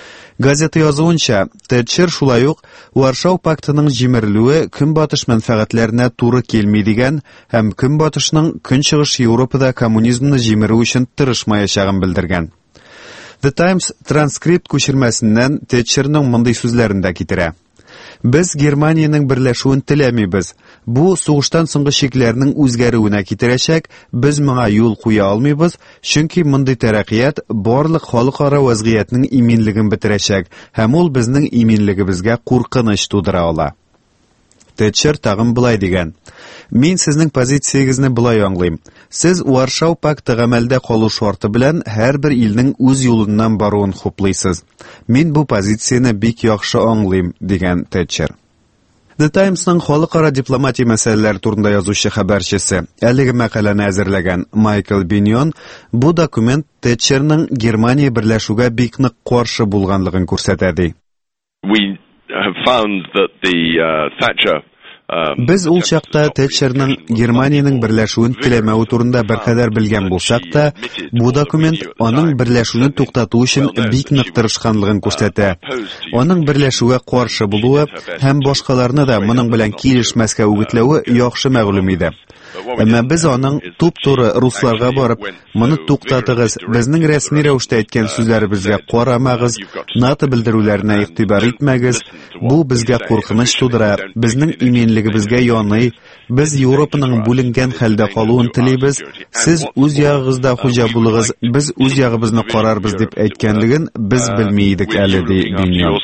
Газета язуынча, Тэтчер шулай ук Варшау пактының җимерелүе Көнбатыш мәнфәгатьләренә туры килми дигән һәм Көнбатышның Көнчыгыш Европада коммунизмны җимерү өчен тырышмаячагын белдергән. The Times транскрипт күчермәсеннән Тэтчерның мондый сүзләрен дә китерә. Без Германияның берләшүен теләмибез. Бу сугыштан соңгы шикләрнең үзгәрүенә китерәчәк, без моңа юл куя алмыйбыз, чөнки мондый тәрәккыят барлык халыкара вазгыятның иминлеген бетерәчәк, һәм ул безнең иминлегебезгә куркыныч тудыра ала. Тэтчер тагын булай дигән: "Мин сезнең позицияегезне булай аңлыйм. Сез Варшау пакты гамәлдә калу шарты белән һәрбер илнең үз юлыннан баруын хуплыйсыз. Мин бу позицияне бик яхшы аңлыйм", дигән Тэтчер. The Times-ның халыкара дипломатия мәсьәләләре турында язучы хәбәрчесе, әлеге мәкаләне әзерләгән Майкл Биньон, бу документ Тэтчерның Германия берләшүгә бик нык каршы булганлыгын күрсәтә ди. We have found that the uh, Thatcher Без ул чакта Тэтчерның Германияның берләшүен теләмәү турында беркадәр белгән булсак та, бу документ аның берләшүне туктату өчен бик нык тырышканлыгын күрсәтә. Аның берләшүгә каршы булуы һәм башкаларны да моның белән килешмәскә үгетләве яхшы мәгълүм иде. Әмма без аның туп-туры русларга барып, моны туктатыгыз, безнең рәсми рәвештә әйткән сүзләребезгә карамагыз, НАТО белдерүләренә игътибар итмәгез, бу безгә куркыныч тудыра, безнең иминлегебезгә яный, без Европаның бүленгән хәлдә калуын телибез, сез үз ягыгызда хуҗа булыгыз, без үз ягыбызны карарбыз дип әйткәнлеген без белми идек әле, ди Биньон.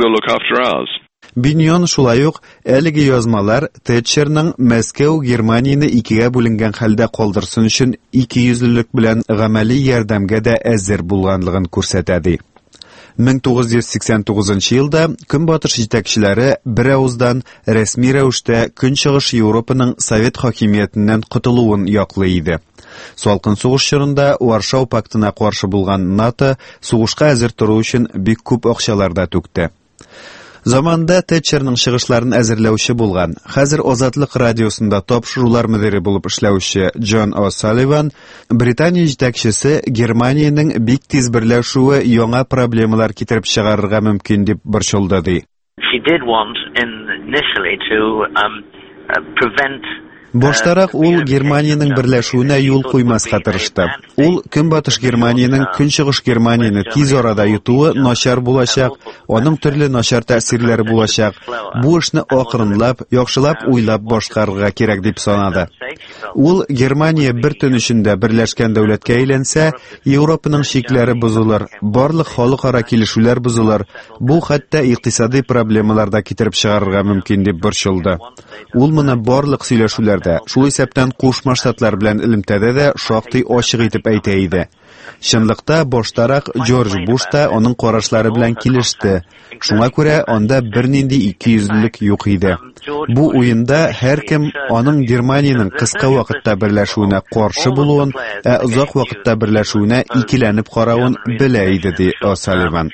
Биньон шулай ук әлеге язмалар Тэтчерның Мәскәү Германияны икегә бүленгән хәлдә калдырсын өчен икейөзлелек белән гамәли ярдәмгә дә әзер булганлыгын күрсәтә ди. мең тугыз йөз сиксән тугызынчы елда Көнбатыш җитәкчеләре бер авыздан рәсми рәвештә Көнчыгыш Европаның Совет хакимиятеннән котылуын яклый иде. Салкын сугыш чорында Варшау пактына каршы булган НАТО сугышка әзер тору өчен бик күп акчалар да түкте. Заманда Тэтчерның чыгышларын әзерләүче булган, хәзер Азатлык радиосында тапшырулар мөдире булып эшләүче Джон О'Салливан, Британия җитәкчесе Германияның бик тиз берләшүе яңа проблемалар китереп чыгарырга мөмкин дип борчылды ди. She did want initially to um, uh, prevent Баштарак ул Германияның берләшүенә юл куймаска тырышты. Ул Көнбатыш Германияның Көнчыгыш Германияны тиз арада йотуы начар булачак, аның төрле начар тәэсирләре булачак. Бу эшне акрынлап, яхшылап уйлап башкарырга кирәк дип санады. Ул Германия бер төн эчендә берләшкән дәүләткә әйләнсә, Европаның шикләре бозылыр, барлык халыкара килешүләр бозылыр. Бу хәтта икътисади проблемаларда китереп чыгарырга мөмкин дип борчылды. Ул моны барлык сөйләшүләр шул исәптән Кушма Штатлар белән элемтәдә дә шактый ачык итеп әйтә иде. Чынлыкта баштарак Джордж Буш та аның карашлары белән килеште. Шуңа күрә анда бернинди икейөзлелек юк иде. Бу уенда һәркем аның Германиянең кыска вакытта берләшүенә каршы булуын, ә озак вакытта берләшүенә икеләнеп каравын белә иде, ди О'Салливан.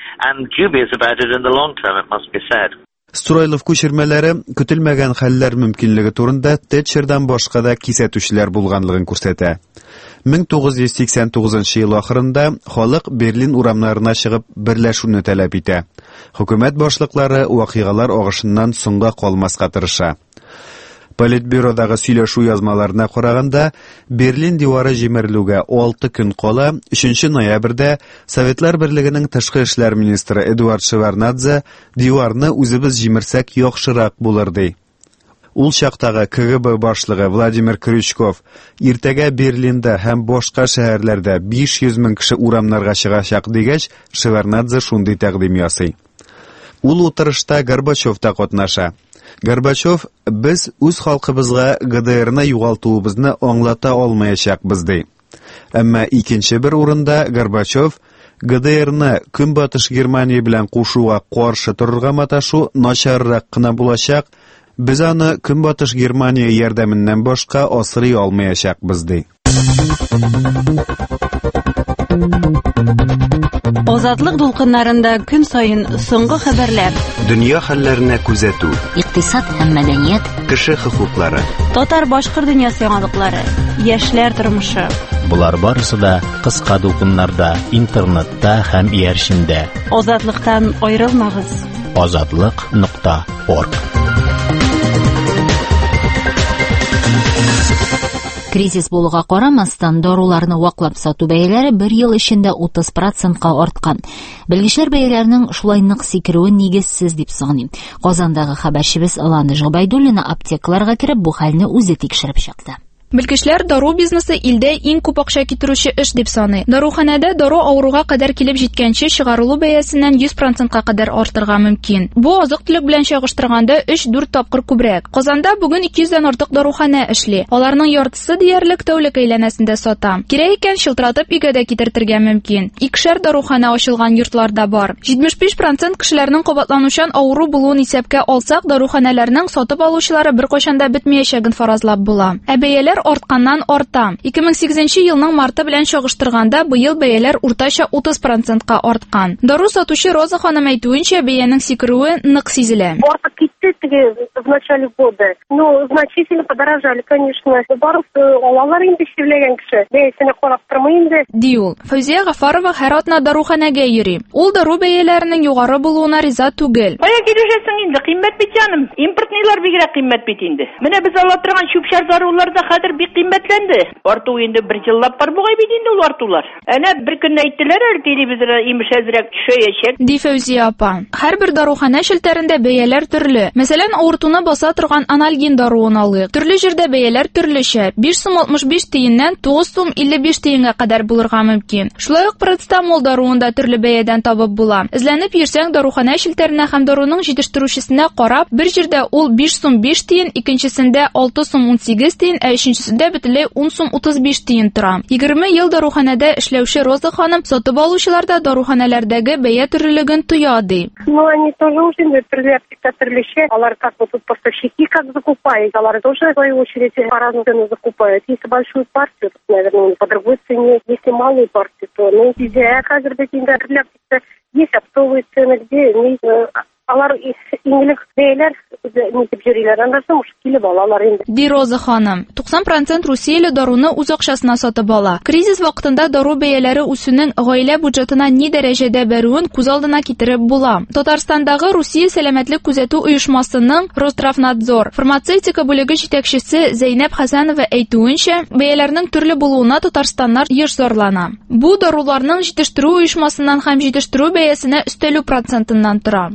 Стройлов күчермәләре көтелмәгән хәлләр мөмкинлеге турында Тэтчердан башка да кисәтүчеләр булганлыгын күрсәтә. мең тугыз йөз сиксән тугызынчы ел ахырында халык Берлин урамнарына чыгып берләшүне таләп итә. Хөкүмәт башлыклары вакыйгалар агышыннан соңга калмаска тырыша. Политбюродагы сөйләшү язмаларына караганда, Берлин дивары җимерелүгә алты көн кала, өченче ноябрьдә Советлар Берлегенең тышкы эшләр министры Эдуард Шеварднадзе диварны үзебез җимерсәк яхшырак булыр ди. Ул чактагы КГБ башлыгы Владимир Крючков иртәгә Берлиндә һәм башка шәһәрләрдә биш йөз мең кеше урамнарга чыгачак дигәч, Шеварднадзе шундый тәкъдим ясый. Ул утырышта Горбачев та катнаша. Горбачев, без үз халкыбызга ГДРны югалтуыбызны аңлата алмаячакбыз ди. Әмма икенче бер урында Горбачев ГДРны Көнбатыш Германия белән кушуга каршы торырга маташу начаррак кына булачак, без аны Көнбатыш Германия ярдәменнән башка асрый алмаячакбыз ди. Азатлык дулкыннарында көн сайын соңгы хәбәрләр. Дөнья хәлләренә күзәтү. Икътисад һәм мәдәният. Кеше хокуклары. Татар-башкорт дөньясы яңалыклары. Яшьләр тормышы. Булар барысы да кыска дулкыннарда, интернетта һәм иярчендә. Азатлыктан аерылмагыз. азатлык нокта орг. Кризис булуга карамастан, даруларны ваклап сату бәяләре бер ел эчендә утыз процентка арткан. Белгечләр бәяләрнең шулай нык сикерүен нигезсез дип саный. Казандагы хәбәрчебез Алана Жабайдуллина аптекаларга кирип бу хәлне үзе тикшереп чыкты. Белгечләр дару бизнесы илдә иң күп акча китерүче эш дип саный. Даруханәдә дару авыруга кадәр килеп җиткәнче чыгарылу бәясеннән йөз процентка кадәр артырга мөмкин. Бу азык-төлек белән чагыштырганда өч-дүрт тапкыр күбрәк. Казанда бүген ике йөздән артык даруханә эшли. Аларның яртысы диярлек тәүлек әйләнәсендә сата. Кирәк икән шылтыратып өйгә дә китертергә мөмкин. Икешәр даруханә ачылган йортларда бар. җитмеш биш процент кешеләрнең кабатланучан авыру булуын исәпкә алсак, даруханәләрнең сатып алучылары беркайчан да бетмәячәген фаразлап була. Ә бәяләр артканнан арта. ике мең сигезенче елның марты белән чагыштырганда быел бәяләр уртача утыз процентка арткан. Дару сатучы Роза ханым әйтүенчә, бәянең сикерүе нык сизелә. Артып китте в начале года. Ну, значительно подорожали, конечно. Барып алалар инде шевләгән кеше. Бәясенә карап тормый инде. Ди ул. Фәүзия Гафарова һәр атна даруханәгә йөри. Ул дару бәяләренең югары булуына риза түгел. Кая килешәсең инде? Кыйммәт бит җаным. Импортныйлар бигрәк кыйммәт бит инде. Менә без ала торган чүп-чар дарулар да хәзер бик кыйммәтләнде. Арту инде бер җиллап бар бугай бит инде ул артулар. Әнә бер көн әйттеләр, телевизорда имеш әзрәк төшәячәк. Ди Фәүзия апа. Һәрбер даруханә шелтәрендә бәяләр төрле. Мәсәлән, авыртуны баса торган анальгин даруын алыйк. Төрле җирдә бәяләр төрлечә. биш сум алтмыш биш тиеннән тугыз сум илле биш тиенгә кадәр булырга мөмкин. Шулай ук парацетамол даруында төрле бәядән табып була. Эзләнеп йөрсәң, даруханә шелтәренә һәм даруның җитештерүчесенә карап, бер җирдә ул биш сум биш тиен, икенчесендә алты сум ун сигез тиен, ә өченчесендә бөтенләй он сум утыз биш тиен тора. егерме ел даруханәдә эшләүче Роза ханым сатып алучылар да даруханәләрдәге бәя төрлелеген тоя ди. Ну, они тоже уже төрлечә. Алар как вот тут поставщики как закупают, алар тоже в свою очередь по-разному закупают. Если большую партию, то, наверное, по другой цене. Если малую партию, то ну, везде хәзер бит инде есть оптовые цены, где алар иңлек бәяләр нитеп йөриләр, аннан уж килеп алалар инде. Ди Роза ханым, туксан процент Русияле даруны үз акчасына сатып ала. Кризис вакытында дару бәяләре үсүнең гаилә бюджетына ни дәрәҗәдә бәрүен күз алдына китереп була. Татарстандагы Русия сәламәтлек күзәтү оешмасының Ростравнадзор фармацевтика бүлеге җитәкчесе Зәйнәп Хәсәнова әйтүенчә, бәяләрнең төрле булуына татарстаннар еш зарлана. Бу даруларның җитештерү оешмасыннан һәм җитештерү бәясенә өстәлү процентыннан тора. На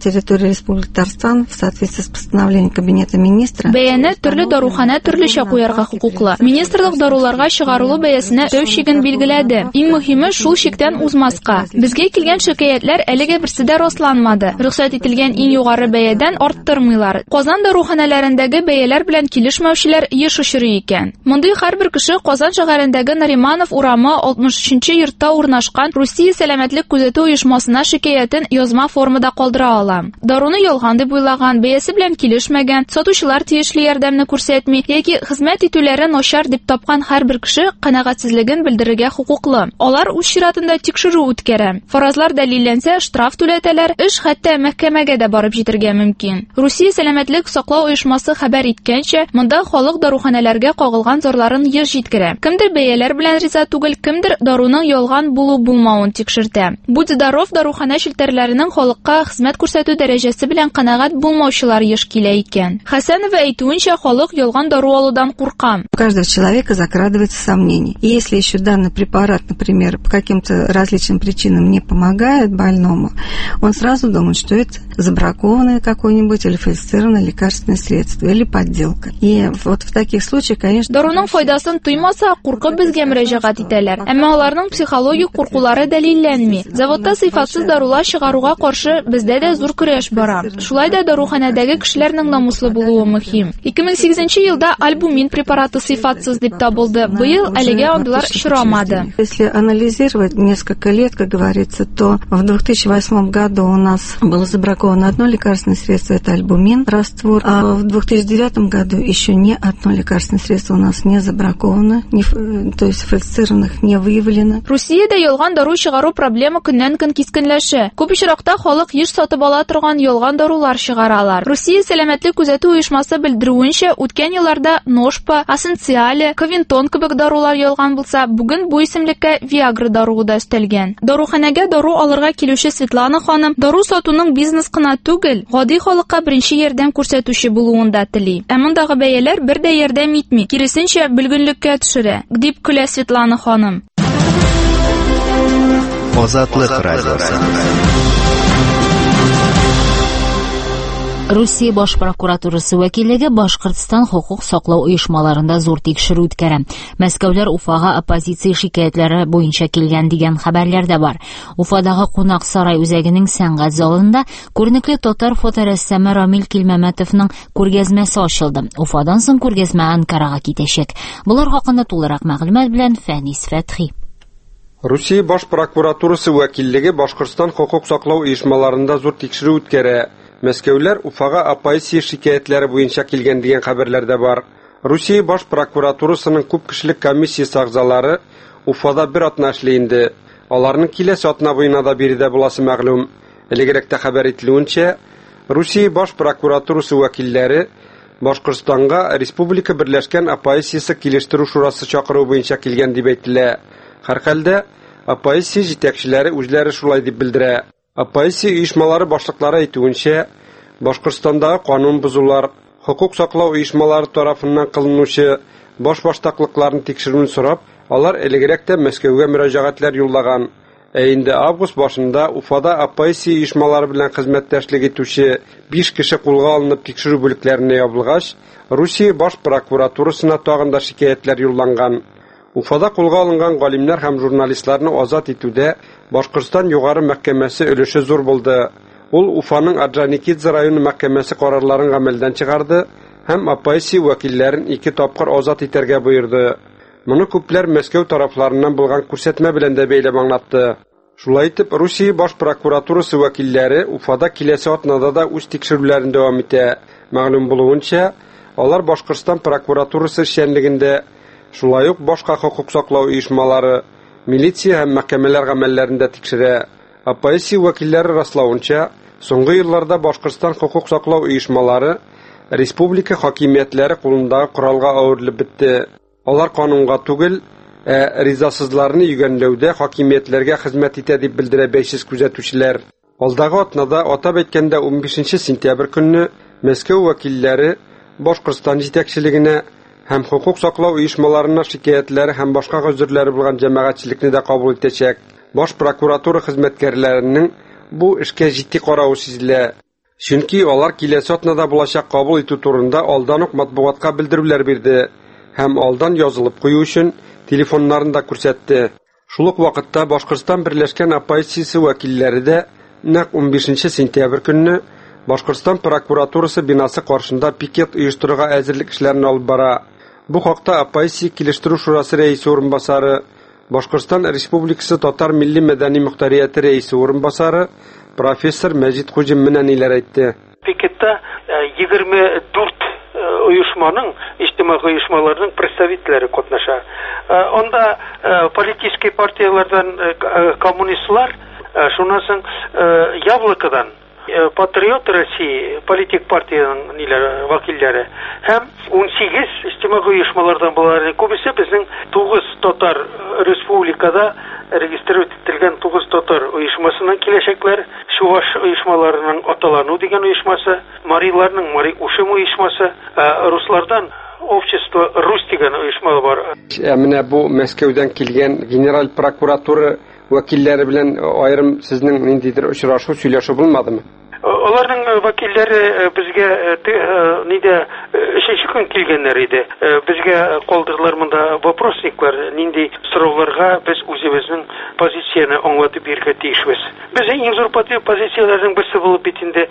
территории Республики Татарстан в соответствии с постановлением Кабинета министра. Бәяне төрле дарухана төрлечә куярга хукуклы. Министрлык даруларга чыгарылу бәясенә төп шиген билгеләде. Иң мөһиме шул шиктән узмаска. Безгә килгән шикаятьләр әлегә берсе дә расланмады. Рөхсәт ителгән иң югары бәядән арттырмыйлар. Казан даруханаларындагы бәяләр белән килешмәүчеләр еш очрый икән. Мондый һәрбер кеше Казан шәһәрендәге Нариманов урамы алтмыш өченче йортта урнашкан Русия сәламәтлек күзәтү оешмасына шикаятен язма формада калдыра ала. Даруны ялган дип уйлаган, бәясе белән килешмәгән, сатучылар тиешле ярдәмне күрсәтми яки хезмәт итүләре начар дип тапкан һәрбер кеше канәгатьсезлеген белдерергә хукуклы. Алар үз чиратында тикшерү үткәрә. Фаразлар дәлилләнсә, штраф түләтәләр, эш хәтта мәхкәмәгә дә барып җитәргә мөмкин. Русия сәламәтлек саклау оешмасы хәбәр иткәнчә, монда халык даруханәләргә кагылган зарларын еш җиткерә. Кемдер бәяләр белән риза түгел, кемдер даруның ялган булу булмавын тикшертә. Будь здоров дарухана шелтәрләренең халыкка хезмәт күрсәтү дәрәҗәсе белән канәгать булмаучылар еш килә икән. Хәсәнова әйтүенчә, халык ялган дару алудан курка. У каждого человека закрадывается сомнение. И если еще данный препарат, например, по каким-то различным причинам не помогает больному, он сразу думает, что это забракованное какое-нибудь или фальсифицированное лекарственное средство или подделка. И вот в таких случаях, конечно... Даруның файдасын туймаса, куркып безгә мөрәҗәгать итәләр. Әмма аларның психологик куркулары дәлилләнми. Заводта сыйфатсыз дарулар чыгаруга каршы бездә дә зур көрәш бара. Шулай да даруханәдәге кешеләрнең намуслы булуы мөһим. ике мең сигезенче елда альбумин препараты сыйфатсыз дип табылды. Быел әлегә андылар очрамады. Если анализировать несколько лет, как говорится, то в две тысячи восьмом году у нас было забраковано одно лекарственное средство, это альбумин, раствор, а в две тысячи девятом году еще ни одно лекарственное средство у нас не забраковано, не, то есть фальсифицированных не выявлено. Русиядә ялган дару чыгару проблема көннән-көн кискенләшә. Күп очракта халык еш сатып ала торган ялган дарулар чыгаралар. Русия сәламәтлек күзәтү оешмасы белдерүенчә, үткән елларда Ношпа, Асенциале, Ковентон кебек дарулар ялган булса, бүген бу исемлеккә Виагра даруы да өстәлгән. Даруханәгә дару алырга килүче Светлана ханым дару сатуның бизнес кына түгел, гади халыкка беренче ярдәм күрсәтүче булуын да тели. Ә мондагы бәяләр бер дә ярдәм итми, киресенчә белгенлеккә төшерә, дип көлә Светлана ханым. Азатлык радиосы. Русия баш прокуратурасы вәкиллеге Башкортстан хукук саклау оешмаларында зур тикшерү үткәрә. Мәскәүләр Уфага оппозиция шикаятьләре буенча килгән дигән хәбәрләр дә бар. Уфадагы Кунак сарай үзәгенең сәнгать залында күренекле татар фоторәссамы Рамил Килмәмәтовның күргәзмәсе ачылды. Уфадан соң күргәзмә Анкарага китәчәк. Булар хакында тулырак мәгълүмат белән Фәнис Фәтхи. Русия баш прокуратурасы вәкиллеге Башкортстан хукук саклау оешмаларында зур тикшерү үткәрә. Мәскәүләр Уфага оппозиция шикаятьләре буенча килгән дигән хәбәрләр дә бар. Русия баш прокуратурасының күп кешелек комиссиясе әгъзалары Уфада бер атна эшли инде. Аларның киләсе атна буена да биредә буласы мәгълүм. Элегрәктә хәбәр ителүенчә, Русия баш прокуратурасы вәкилләре Башкортстанга республика берләшкән оппозициясе килештерү шурасы чакыру буенча килгән дип әйтелә. Һәрхәлдә оппозиция җитәкчеләре үзләре шулай дип белдерә. Оппозиция оешмалары башлыклары әйтүенчә, Башкортстандагы канун бозулар, хукук саклау оешмалары тарафыннан кылынучы баш баштаклыкларын тикшерүен сорап, алар элегрәктә Мәскәүгә мөрәҗәгатьләр юллаган. Ә инде август башында Уфада оппозиция оешмалары белән хезмәттәшлек итүче биш кеше кулга алынып тикшерү бүлекләренә ябылгач, Русия баш прокуратурасына тагын да шикаятьләр юлланган. Уфада кулга алынган галимнәр һәм журналистларны азат итүдә Башкортстан югары мәхкәмәсе өлеше зур булды. Ул Уфаның Орджоникидзе районы мәхкәмәсе карарларын гамәлдән чыгарды һәм оппозиция вәкилләрен ике тапкыр азат итәргә боерды. Моны күпләр Мәскәү тарафларыннан булган күрсәтмә белән дә бәйләп аңлатты. Шулай итеп, Русия баш прокуратурасы вәкилләре Уфада киләсе атнада да үз тикшерүләрен дәвам итә. Мәгълүм булуынча, алар Башкортстан прокуратурасы эшчәнлегендә, шулай ук башка хукук саклау оешмалары, милиция һәм мәхкәмәләр гамәлләрендә тикшерә. Оппозиция вәкилләре раслауынча, соңгы елларда Башкортстан хукук саклау оешмалары республика хакимиятләре кулындагы коралга әверелеп бетте. Алар канунга түгел, ә ризасызларны йөгәнләүдә хакимиятләргә хезмәт итә дип белдерә бәйсез күзәтүчеләр. Алдагы атнада, атап әйткәндә он бишенче сентябрь көнне, Мәскәү вәкилләре Башкортстан җитәкчелегенә һәм хукук саклау оешмаларына шикаятләре һәм башка гозерләре булган җәмәгатьчелекне дә кабул итәчәк. Баш прокуратура хезмәткәрләренең бу эшкә җитди каравы сизелә. Чөнки алар киләсе атнада булачак кабул итү турында алдан ук матбугатка белдерүләр бирде һәм алдан язылып кую өчен телефоннарын да күрсәтте. Шул ук вакытта Башкортстан Берләшкән оппозициясе вәкилләре дә нәкъ унбишенче сентябрь көнне Башкортстан прокуратурасы бинасы каршында пикет оештыруга әзерлек эшләрен алып бара. Бу хакта оппозиция килештерү шурасы рәисе урынбасары, Башкортстан Республикасы Татар милли мәдәни мөхтәрияте рәисе урынбасары профессор Мәҗит Хуҗин менә ниләр әйтте. Пикетта егерме дүрт оешманың, иҗтимагый оешмаларның представительләре катнаша. Онда политический партиялардан коммунистлар, шуннан соң Яблокодан Патриот России политик партияның ниләр вәкилләре һәм унсигез иҗтимагый оешмалардан булалар. Күбесе безнең тугыз татар республикада регистрация ителгән тугыз татар оешмасыннан киләчәкләр. Чуваш оешмаларының Аталану дигән оешмасы, Мариларның Мари Ушем оешмасы, руслардан общество Рус дигән оешма бар. Менә бу Мәскәүдән килгән генераль прокуратура вәкилләре белән аерым сезнең ниндидер очрашу, сөйләшү булмадымы? Аларның вәкилләре безгә нидә өченче көн килгәннәр иде. Безгә калдырлар монда вопросниклар, нинди сорауларга без үзебезнең позицияне аңлатып бирергә тиешбез. Без иң зур позицияләрнең берсе булып бит инде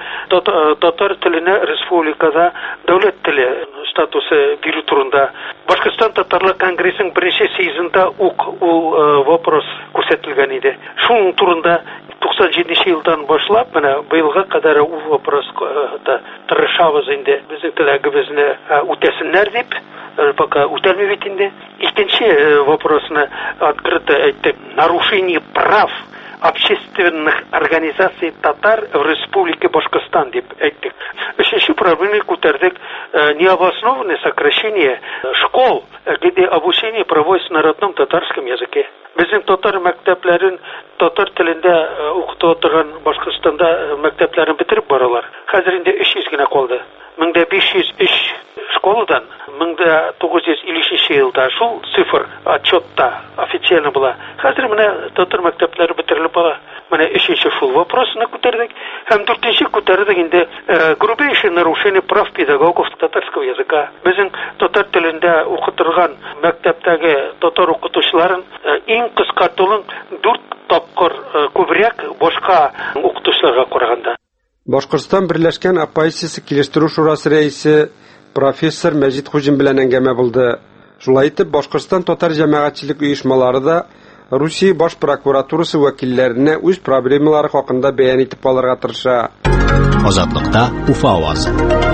татар теленә республикада дәүләт теле статусы бирү турында. Башкортстан татарлар конгрессының беренче съездында ук ул вопрос күрсәтелгән иде. Шуның турында туксан җиденче елдан башлап менә быелга кадәр ул вопроска тырышабыз инде. Безнең теләгебезне үтәсеннәр дип, пока үтәлми бит инде. Икенче вопросны открыто әйттек. Нарушение прав общественных организаций татар в Республике Башкортостан дип әйттек. Өченче проблеманы күтәрдек. Необоснованное сокращение школ, где обучение проводится на родном татарском языке. Безнең татар мәктәпләрен татар телендә укытып торган Башкортстанда мәктәпләрен бетереп баралар. Хәзер инде өч йөз генә калды. мең биш йөз өч школадан мең тугыз йөз илле өченче елда шул цифр отчетта официально була. Хәзер менә татар мәктәпләре бетерелеп бара. Менә өченче шул вопросны күтәрдек. Һәм дүртенче күтәрдек инде грубейшее нарушение прав педагогов татарского языка. Безнең татар телендә укытырган мәктәптәге татар укытучыларын иң кыскартылың дүрт тапкыр күбрәк башка укытучыларга караганда. Башкортстан Берләшкән оппозициясе килештерү шурасы рәисе профессор Мәҗит Хуҗин белән әңгәмә булды. Шулай итеп, Башкортстан татар җәмәгатьчелек оешмалары да Русия баш прокуратурасы вәкилләренә үз проблемалары хакында бәян итеп алырга тырыша. Азатлыкта Уфа авазы.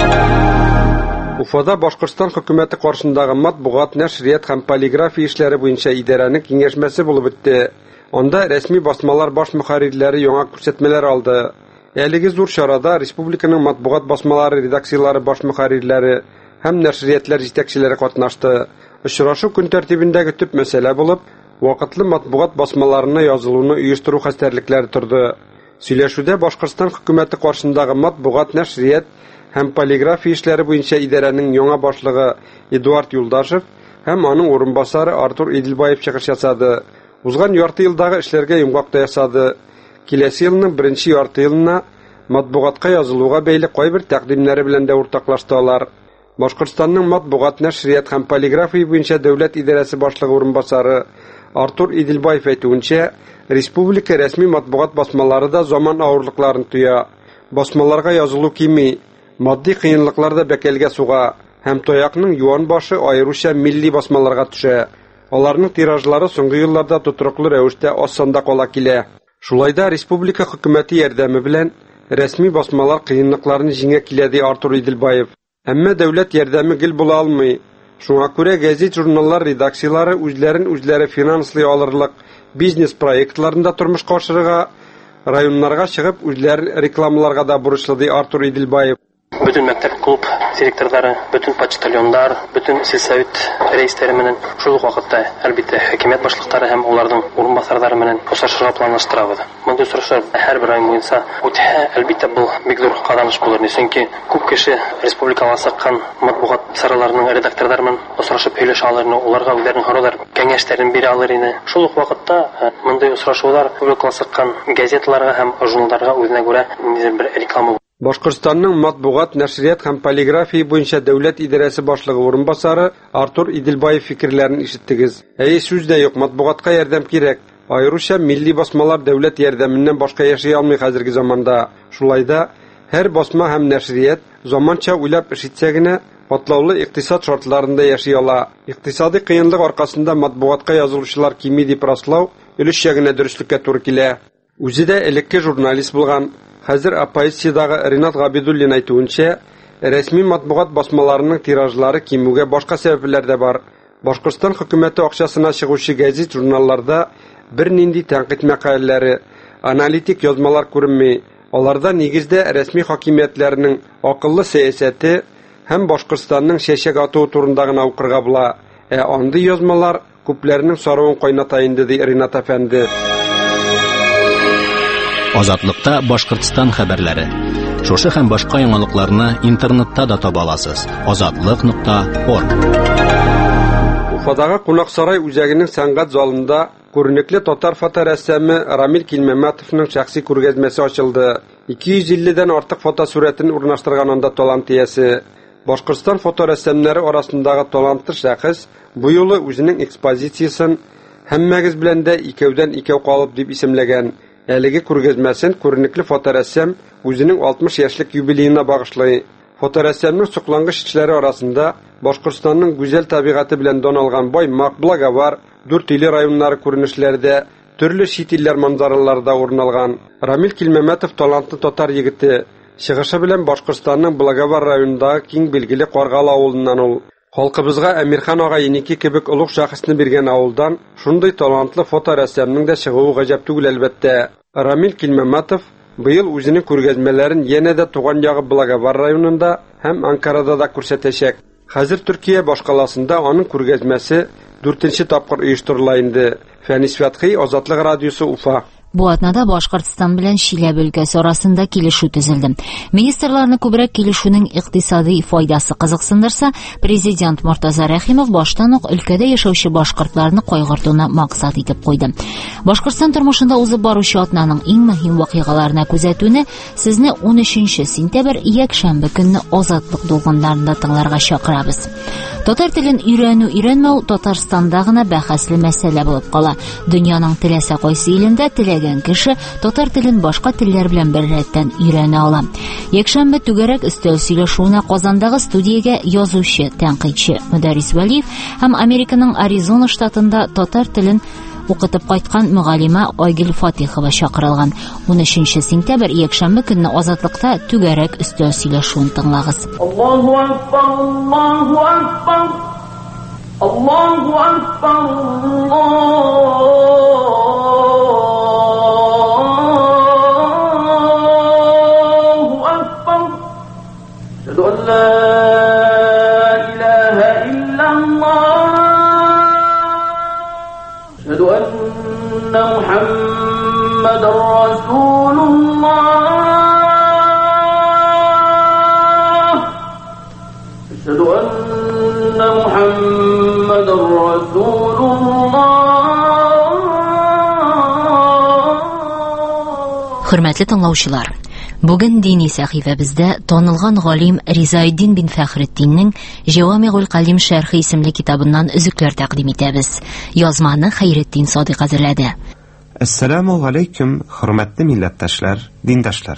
Уфада Башкортстан хөкүмәте каршындагы матбугат, нәшрият һәм полиграфия эшләре буенча идарәнең киңәшмәсе булып үтте. Анда рәсми басмалар баш мөхәррирләре яңа күрсәтмәләр алды. Әлеге зур чарада республиканың матбугат басмалары редакциялары баш мөхәррирләре һәм нәшриятлар җитәкчеләре катнашты. Очрашу көн тәртибендәге төп мәсьәлә булып, вакытлы матбугат басмаларына язылуны оештыру хәстәрлекләре торды. Сөйләшүдә Башкортстан хөкүмәте каршындагы матбугат, нәшрият һәм полиграфия эшләре буенча идарәнең яңа башлыгы Эдуард Юлдашев һәм аның урынбасары Артур Идилбаев чыгыш ясады. Узган ярты елдагы эшләргә йомгак та ясады. Киләсе елның беренче ярты елына матбугатка язылуга бәйле кайбер тәкъдимнәре белән дә уртаклаштылар. Башкортстанның матбугат, нәшрият һәм полиграфия буенча дәүләт идарәсе башлыгы урынбасары Артур Идилбаев әйтүенчә, республика рәсми матбугат басмалары да заман авырлыкларын туя. Басмаларга язылу кими, матди кыенлыклар да бәкәлгә суга һәм таякның юан башы аеруча милли басмаларга төшә. Аларның тиражлары соңгы елларда тотрыклы рәвештә аз санда кала килә. Шулайда республика хөкүмәте ярдәме белән рәсми басмалар кыенлыкларын җиңә килә ди Артур Идилбаев. Әмма дәүләт ярдәме гел була алмый. Шуңа күрә гәзит журналлар редакциялары үзләрен үзләре финанслый алырлык бизнес проектларында тормышка ашырырга, районнарга чыгып үзләре рекламаларга да бурычлы ди Артур Идилбаев. Bütün мәктәп клуб директорлары, bütün почтальондар, bütün сельсовет рәисләре менән шул ук вакытта әлбәттә хакимият башлыклары һәм уларның урынбасарлары менән очрашырга планлаштырабыз. Мондый очрашлар һәр бер ай буенча үтә, әлбәттә бу бик зур казаныш булыр, чөнки күп кеше республикага сыккан матбугат сараларының редакторлары менән очрашып һөйләшә алырны, уларга үзләренең хоролар кәңәшләрен бирә алыр иде. Шул ук вакытта мондый очрашулар республикага сыккан газеталарга һәм журналларга үзенә күрә бер реклама Башкортстанның матбугат, нәшрият һәм полиграфия буенча дәүләт идарәсе башлыгы урынбасары Артур Иделбаев фикерләрен ишеттегез. Әйе, сүз дә юк, матбугатка ярдәм кирәк. Айрыша милли басмалар дәүләт ярдәменнән башка яши алмый хәзерге заманда. Шулай да һәр басма һәм нәшрият заманча уйлап эш итсә генә атлаулы икътисад шартларында яши ала. Икътисади кыенлык аркасында матбугатка язылучылар кими дип раслау өлешчә генә дөреслеккә туры килә. Үзе дә элекке журналист булган, хәзер оппозициядагы Ринат Габидуллин әйтүенчә, рәсми матбугат басмаларының тиражлары кимүгә башка сәбәпләр дә бар. Башкортстан хөкүмәте акчасына чыгучы гәзит журналларда бер нинди тәнкыйть мәкаләләре, аналитик язмалар күренми. Аларда нигездә рәсми хакимиятләрнең акыллы сәясәте һәм Башкортстанның чәчәк атуы турында гына укырга була. Ә андый язмалар күпләрнең саруын кайната инде, ди Ринат әфәнде. Азатлыкта Башкортстан хәбәрләре. Шушы һәм башка яңалыкларны интернетта да таба аласыз. азатлык нокта орг. Уфадагы Кунаксарай үзәгенең сәнгать залында күренекле татар фоторәссамы Рамил Килмәмәтовның шәхси күргәзмәсе ачылды. ике йөз илледән артык фотосурәтен урнаштырган анда талант иясе. Башкортстан фоторәссамнәре арасындагы талантлы шәхес бу юлы үзенең экспозициясын һәммәгез белән дә икәүдән икәү калып дип исемләгән. Әлеге күргәзмәсен күренекле фоторәссам үзенең алтмыш яшьлек юбилеена багышлый. Фоторәссамның соклангыч эшләре арасында Башкортстанның гүзәл табигаты белән дан алган Баймак, Благовар, дүрт иле районнары күренешләрдә, төрле чит илләр манзараларында урын алган. Рамил Килмәмәтов талантлы татар егете. Чыгышы белән Башкортстанның Благовар районындагы киң билгеле Каргал авылыннан ул. Халкыбызга Әмирхан ага Еники кебек улуг шәхесне биргән авылдан шундый талантлы фоторәссамның да чыгуы гаҗәп түгел әлбәттә. Рамил Килмәмәтов быел үзенең күргәзмәләрен янә дә туган ягы Благовар районында һәм Анкарада да күрсәтәчәк. Хәзер Төркия башкаласында аның күргәзмәсе дүртенче тапкыр оештырыла инде. Фәнис Фәтхи, Азатлык радиосы, Уфа. Бу атнада Башкортстан белән Чиләбе өлкәсе арасында килешү төзелде. Министрларны күбрәк килешүнең икътисади файдасы кызыксындырса, президент Мортаза Рәхимов баштан ук өлкәдә яшәүче башкортларны кайгыртуны максат итеп куйды. Башкортстан тормышында узып баручы атнаның иң мөһим вакыйгаларына күзәтүне сезне унөченче сентябрь якшәмбе көнне Азатлык дулкыннарында тыңларга чакырабыз. Татар телен өйрәнү өйрәнмәү Татарстанда гына бәхәсле мәсьәлә булып кала. Дөньяның теләсә кайсы илендә теләгән кеше татар телен башка телләр белән бер рәттән өйрәнә ала. Якшәмбе түгәрәк өстәл сөйләшүенә Казандагы студиягә язучы, тәнкыйтьче Мөдәррис Вәлиев һәм Американың Аризона штатында татар телен укытып кайткан мөгаллимә Айгөл Фатихова чакырылган. унөченче сентябрь якшәмбе көнне Азатлыкта түгәрәк өстәл сөйләшүен тыңлагыз. Аллаһу акбар, Аллаһу акбар. Аллаһу акбар. Аллаһу акбар. Шәһәдү ан ла илаһа иллаллаһ. Шәһәдү анна Мухаммадар расулуллаһ. Шәһәдү анна Мухаммадар расулуллаһ. Хөрмәтле тыңлаучылар, бүген дини сәхифәбездә танылган галим Ризаэддин бин Фәхретдиннең Җавамигъул Калим шәрхи исемле китабыннан өзекләр тәкъдим итәбез. Язманы Хәйретдин Садыйк әзерләде. Ассаламу алейкум, хөрмәтле милләттәшләр, диндәшләр.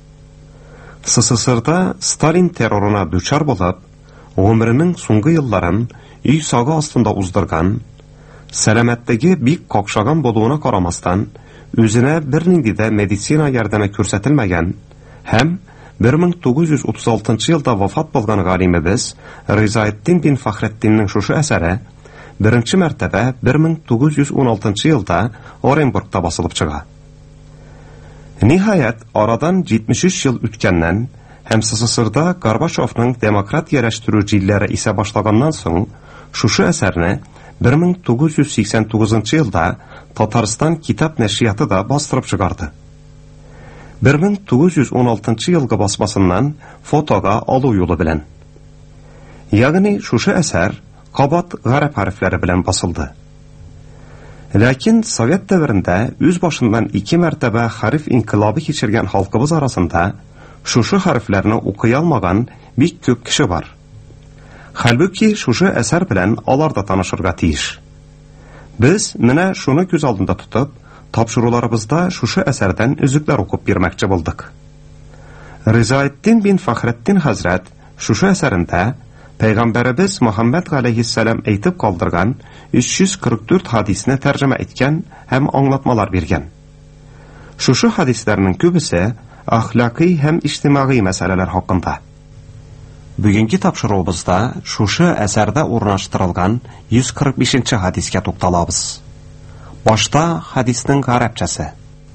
СССРда Сталин террорына дучар булып, гомеренең соңгы елларын өй сагы астында уздырган, сәламәтлеге бик какшаган булуына карамастан, үзенә бернинди дә медицина ярдәме күрсәтелмәгән һәм бер мең тугыз йөз утыз алтынчы елда вафат булган галимебез Ризаэддин бин Фәхретдиннең шушы әсәре беренче мәртәбә бер мең тугыз йөз ун алтынчы елда Оренбургта басылып чыга. Ниһаять, арадан җитмеш өч ел үткәннән һәм СССРда Горбачевның демократияләштерү җилләре исә башлаганнан соң шушы әсәрне бер мең тугыз йөз сиксән тугызынчы елда Татарстан китап нәшрияты да бастырып чыгарды. бер мең тугыз йөз ун алтынчы елгы басмасыннан фотога алу юлы белән. Ягъни шушы әсәр кабат гарәп хәрефләре белән басылды. Ләкин Совет дәверендә үз башыннан ике мәртәбә хәреф инкилабы кичергән халкыбыз арасында Шушы хәрефләрне укый алмаган бик күп кеше бар. Хәлбуки шушы әсәр белән алар да танышырга тиеш. Без менә шуны күз алдында тотып, тапшыруларыбызда шушы әсәрдән үзекләр укып бирмәкче булдык. Ризаетдин бин Фахретдин хәзрәт шушы әсәрендә Пәйгамбәребез Мөхәммәд галәйһиссәлам әйтеп калдырган өч йөз кырык дүрт хадисне тәрҗемә иткән һәм аңлатмалар биргән. Шушы хадисләрнең күбесе әхлакый һәм иҗтимагый мәсьәләләр хакында. Бүгенге тапшыруыбызда шушы әсәрдә урнаштырылган йөз кырык бишенче хадискә тукталабыз. Башта хадисның гарәпчәсе.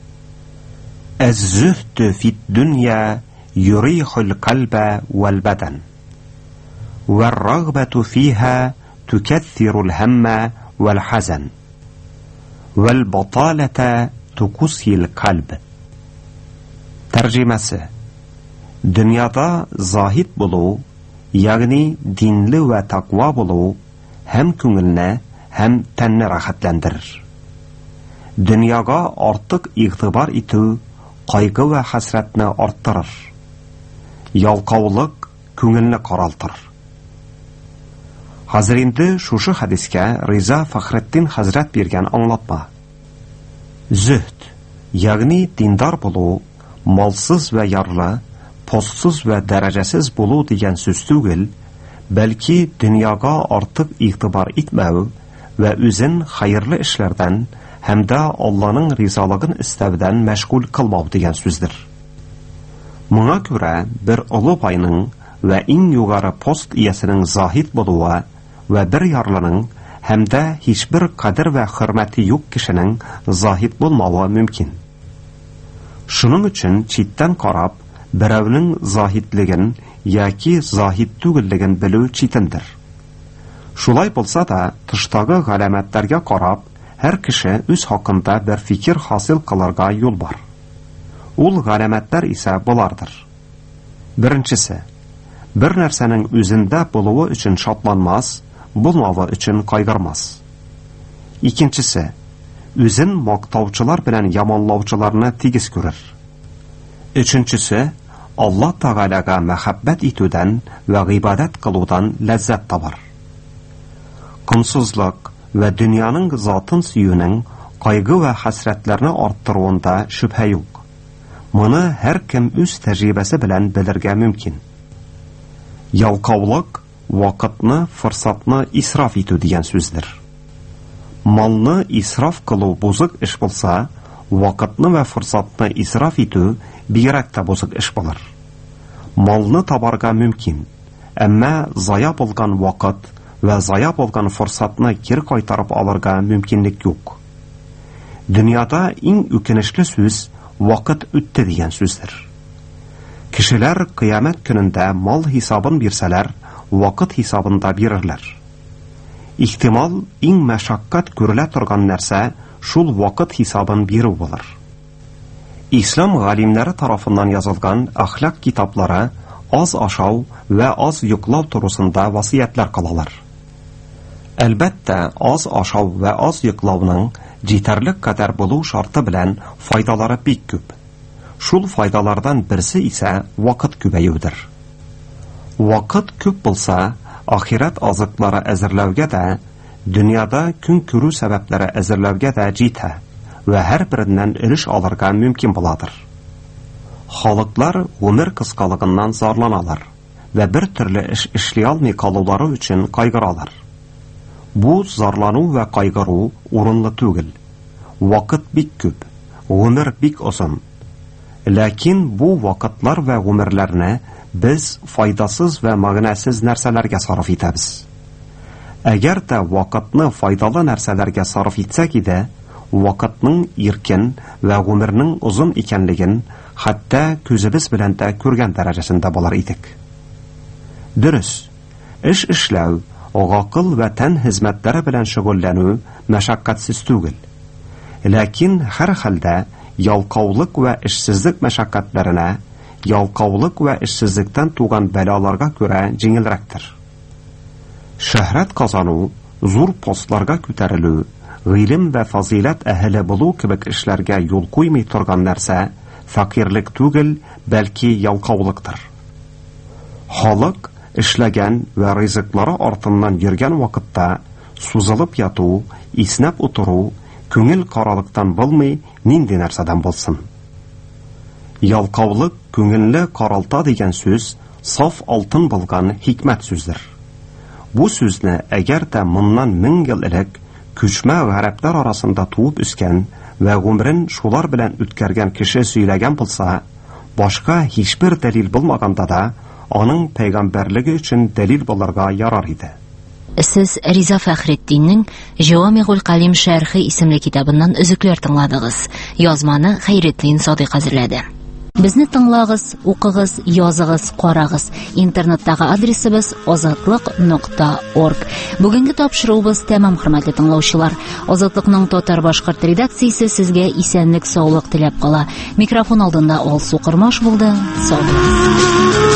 Әз-зүһдү фид-дөнья юрихул калба вәл-бадан. Вәр-рагбату фиһа тукәҫҫирул һәммә вәл-ḥазан. Вәл-баталата тукуссил калб. Тәрҗемәсе. Дөньяда заһид булу, ягъни динле вә тaqва булу, һәм күңелне, һәм тәнне рәхәтләндерер. Дөньяга артык игътибар итү кайгы вә хәсрәтне арттырыр. Ялкаулык күңелне каралтыр. Хәзер инде шушы хадискә Риза Фахретдин хәзрәт биргән аңлатма. Зөһд, ягъни диндар булу, малсыз вә ярлы, постсыз вә дәрәҗәсез булу дигән сүз түгел, бәлки дөньяга артык игътибар итмәү вә үзен хәерле эшләрдән һәм дә Алланың ризалыгын истәүдән мәшгуль кылмау дигән сүздер. Моңа күрә бер олы байның вә иң югары пост иясенең заһид булуы вә бер ярлының һәм дә һичбер кадер вә хөрмәте юк кешенең заһид булмавы мөмкин. Шуның өчен читтән карап, берәүнең заһидлеген яки заһид түгеллеген белү читендер. Шулай булса да, тыштагы галәмәтләргә карап, һәр кеше үз хакында бер фикер хасил кылырга юл бар. Ул галәмәтләр исә булардыр. Беренчесе, бер нәрсәнең үзендә булуы өчен шатланмас, булмавы өчен кайгырмас. Икенчесе, үзен мактаучылар белән яманлаучыларны тигез күрер. Өченчесе, Алла Тәгаләгә мәхәббәт итүдән вә гыйбадәт кылудан ләззәт табар. Комсызлык вә дөньяның затын сөюнең кайгы вә хәсрәтләрне арттыруында шөбһә юк. Моны һәр кем үз тәҗрибәсе белән белергә мөмкин. Ялкаулык вакытны, форсатны исраф итү дигән сүздер. Малны исраф кылу бузык эш булса, вакытны вә форсатны исраф итү бигрәк тә бузык эш булыр. Малны табарга мөмкин, әмма зая булган вакыт вә зая булган форсатны кире кайтарып алырга мөмкинлек юк. Дөньяда иң үкенечле сүз вакыт үтте дигән сүздер. Кешеләр кыямәт көнендә мал хисабын бирсәләр, вакыт хисабында бирерләр. Ихтимал иң мәшәккать күрелә торган нәрсә шул вакыт хисабын бирү булыр. Ислам галимнәре тарафыннан язылган әхлак китаплары аз ашау вә аз йоклау турысында васыятлар кылалар. Әлбәттә, аз ашау вә аз йоклауның җитәрлек кадәр булу шарты белән файдалары бик күп. Шул файдалардан берсе исә вакыт күбәюдер. Вакыт күп булса, ахират азыклары әзерләүгә дә, дөньяда көн күрү сәбәпләре әзерләүгә дә җитә вә һәр береннән өлеш алырга мөмкин буладыр. Халыклар гомер кыскалыгыннан зарланалар вә бер төрле эш эшли алмый калулары өчен кайгыралар. Бу зарлану вә кайгыру урынлы түгел. Вакыт бик күп, гомер бик озын. Ләкин бу вакытлар вә гомерләрне без файдасыз вә мәгънәсез нәрсәләргә сарыф итәбез. Әгәр дә вакытны файдалы нәрсәләргә сарыф итсәк иде, вакытның иркен вә гомернең озын икәнлеген хәтта күзебез белән дә күргән дәрәҗәсендә булар идек. Дөрес, эш эшләү, гакыл вә тән хезмәтләре белән шөгыльләнү мәшәккатьсез түгел. Ләкин һәр хәлдә ялкаулык вә эшсезлек мәшәккатьләренә, ялкаулык вә эшсезлектән туган бәлаларга күрә җиңелрәктер. Шәһрәт казану, зур постларга күтәрелү, гыйлем вә фазилат әһеле булу кебек эшләргә юл куймый торган нәрсә фақирлек түгел, бәлки ялкаулыктыр. Халык эшләгән вә ризыклары артыннан йөргән вакытта сузылып яту, иснәп утыру, күңел каралыктан булмый, нинди нәрсәдән булсын. Ялкаулык, күңелле каралта дигән сүз саф алтын булган хикмәт сүздер. Бу сүзне әгәр дә моннан мең ел элек күчмә гарәпләр арасында туып үскән вә гомерен шулар белән үткәргән кеше сөйләгән булса, башка һичбер дәлил булмаганда да, аның пәйгамбәрлеге өчен дәлил булырга ярар иде. Сез Риза Фәхретдиннең Җавамигъул Калим шәрхи исемле китабыннан өзекләр тыңладыгыз. Язманы Хәйретдин Садыйк әзерләде. Безне тыңлагыз, укыгыз, языгыз, карагыз. Интернеттагы адресыбыз азатлык нокта орг. Бүгенге тапшыруыбыз тәмам, хөрмәтле тыңлаучылар. Азатлыкның татар-башкорт редакциясе сезгә исәнлек, саулык теләп кала. Микрофон алдында Алсу Кырмаш булды. Сау булыгыз.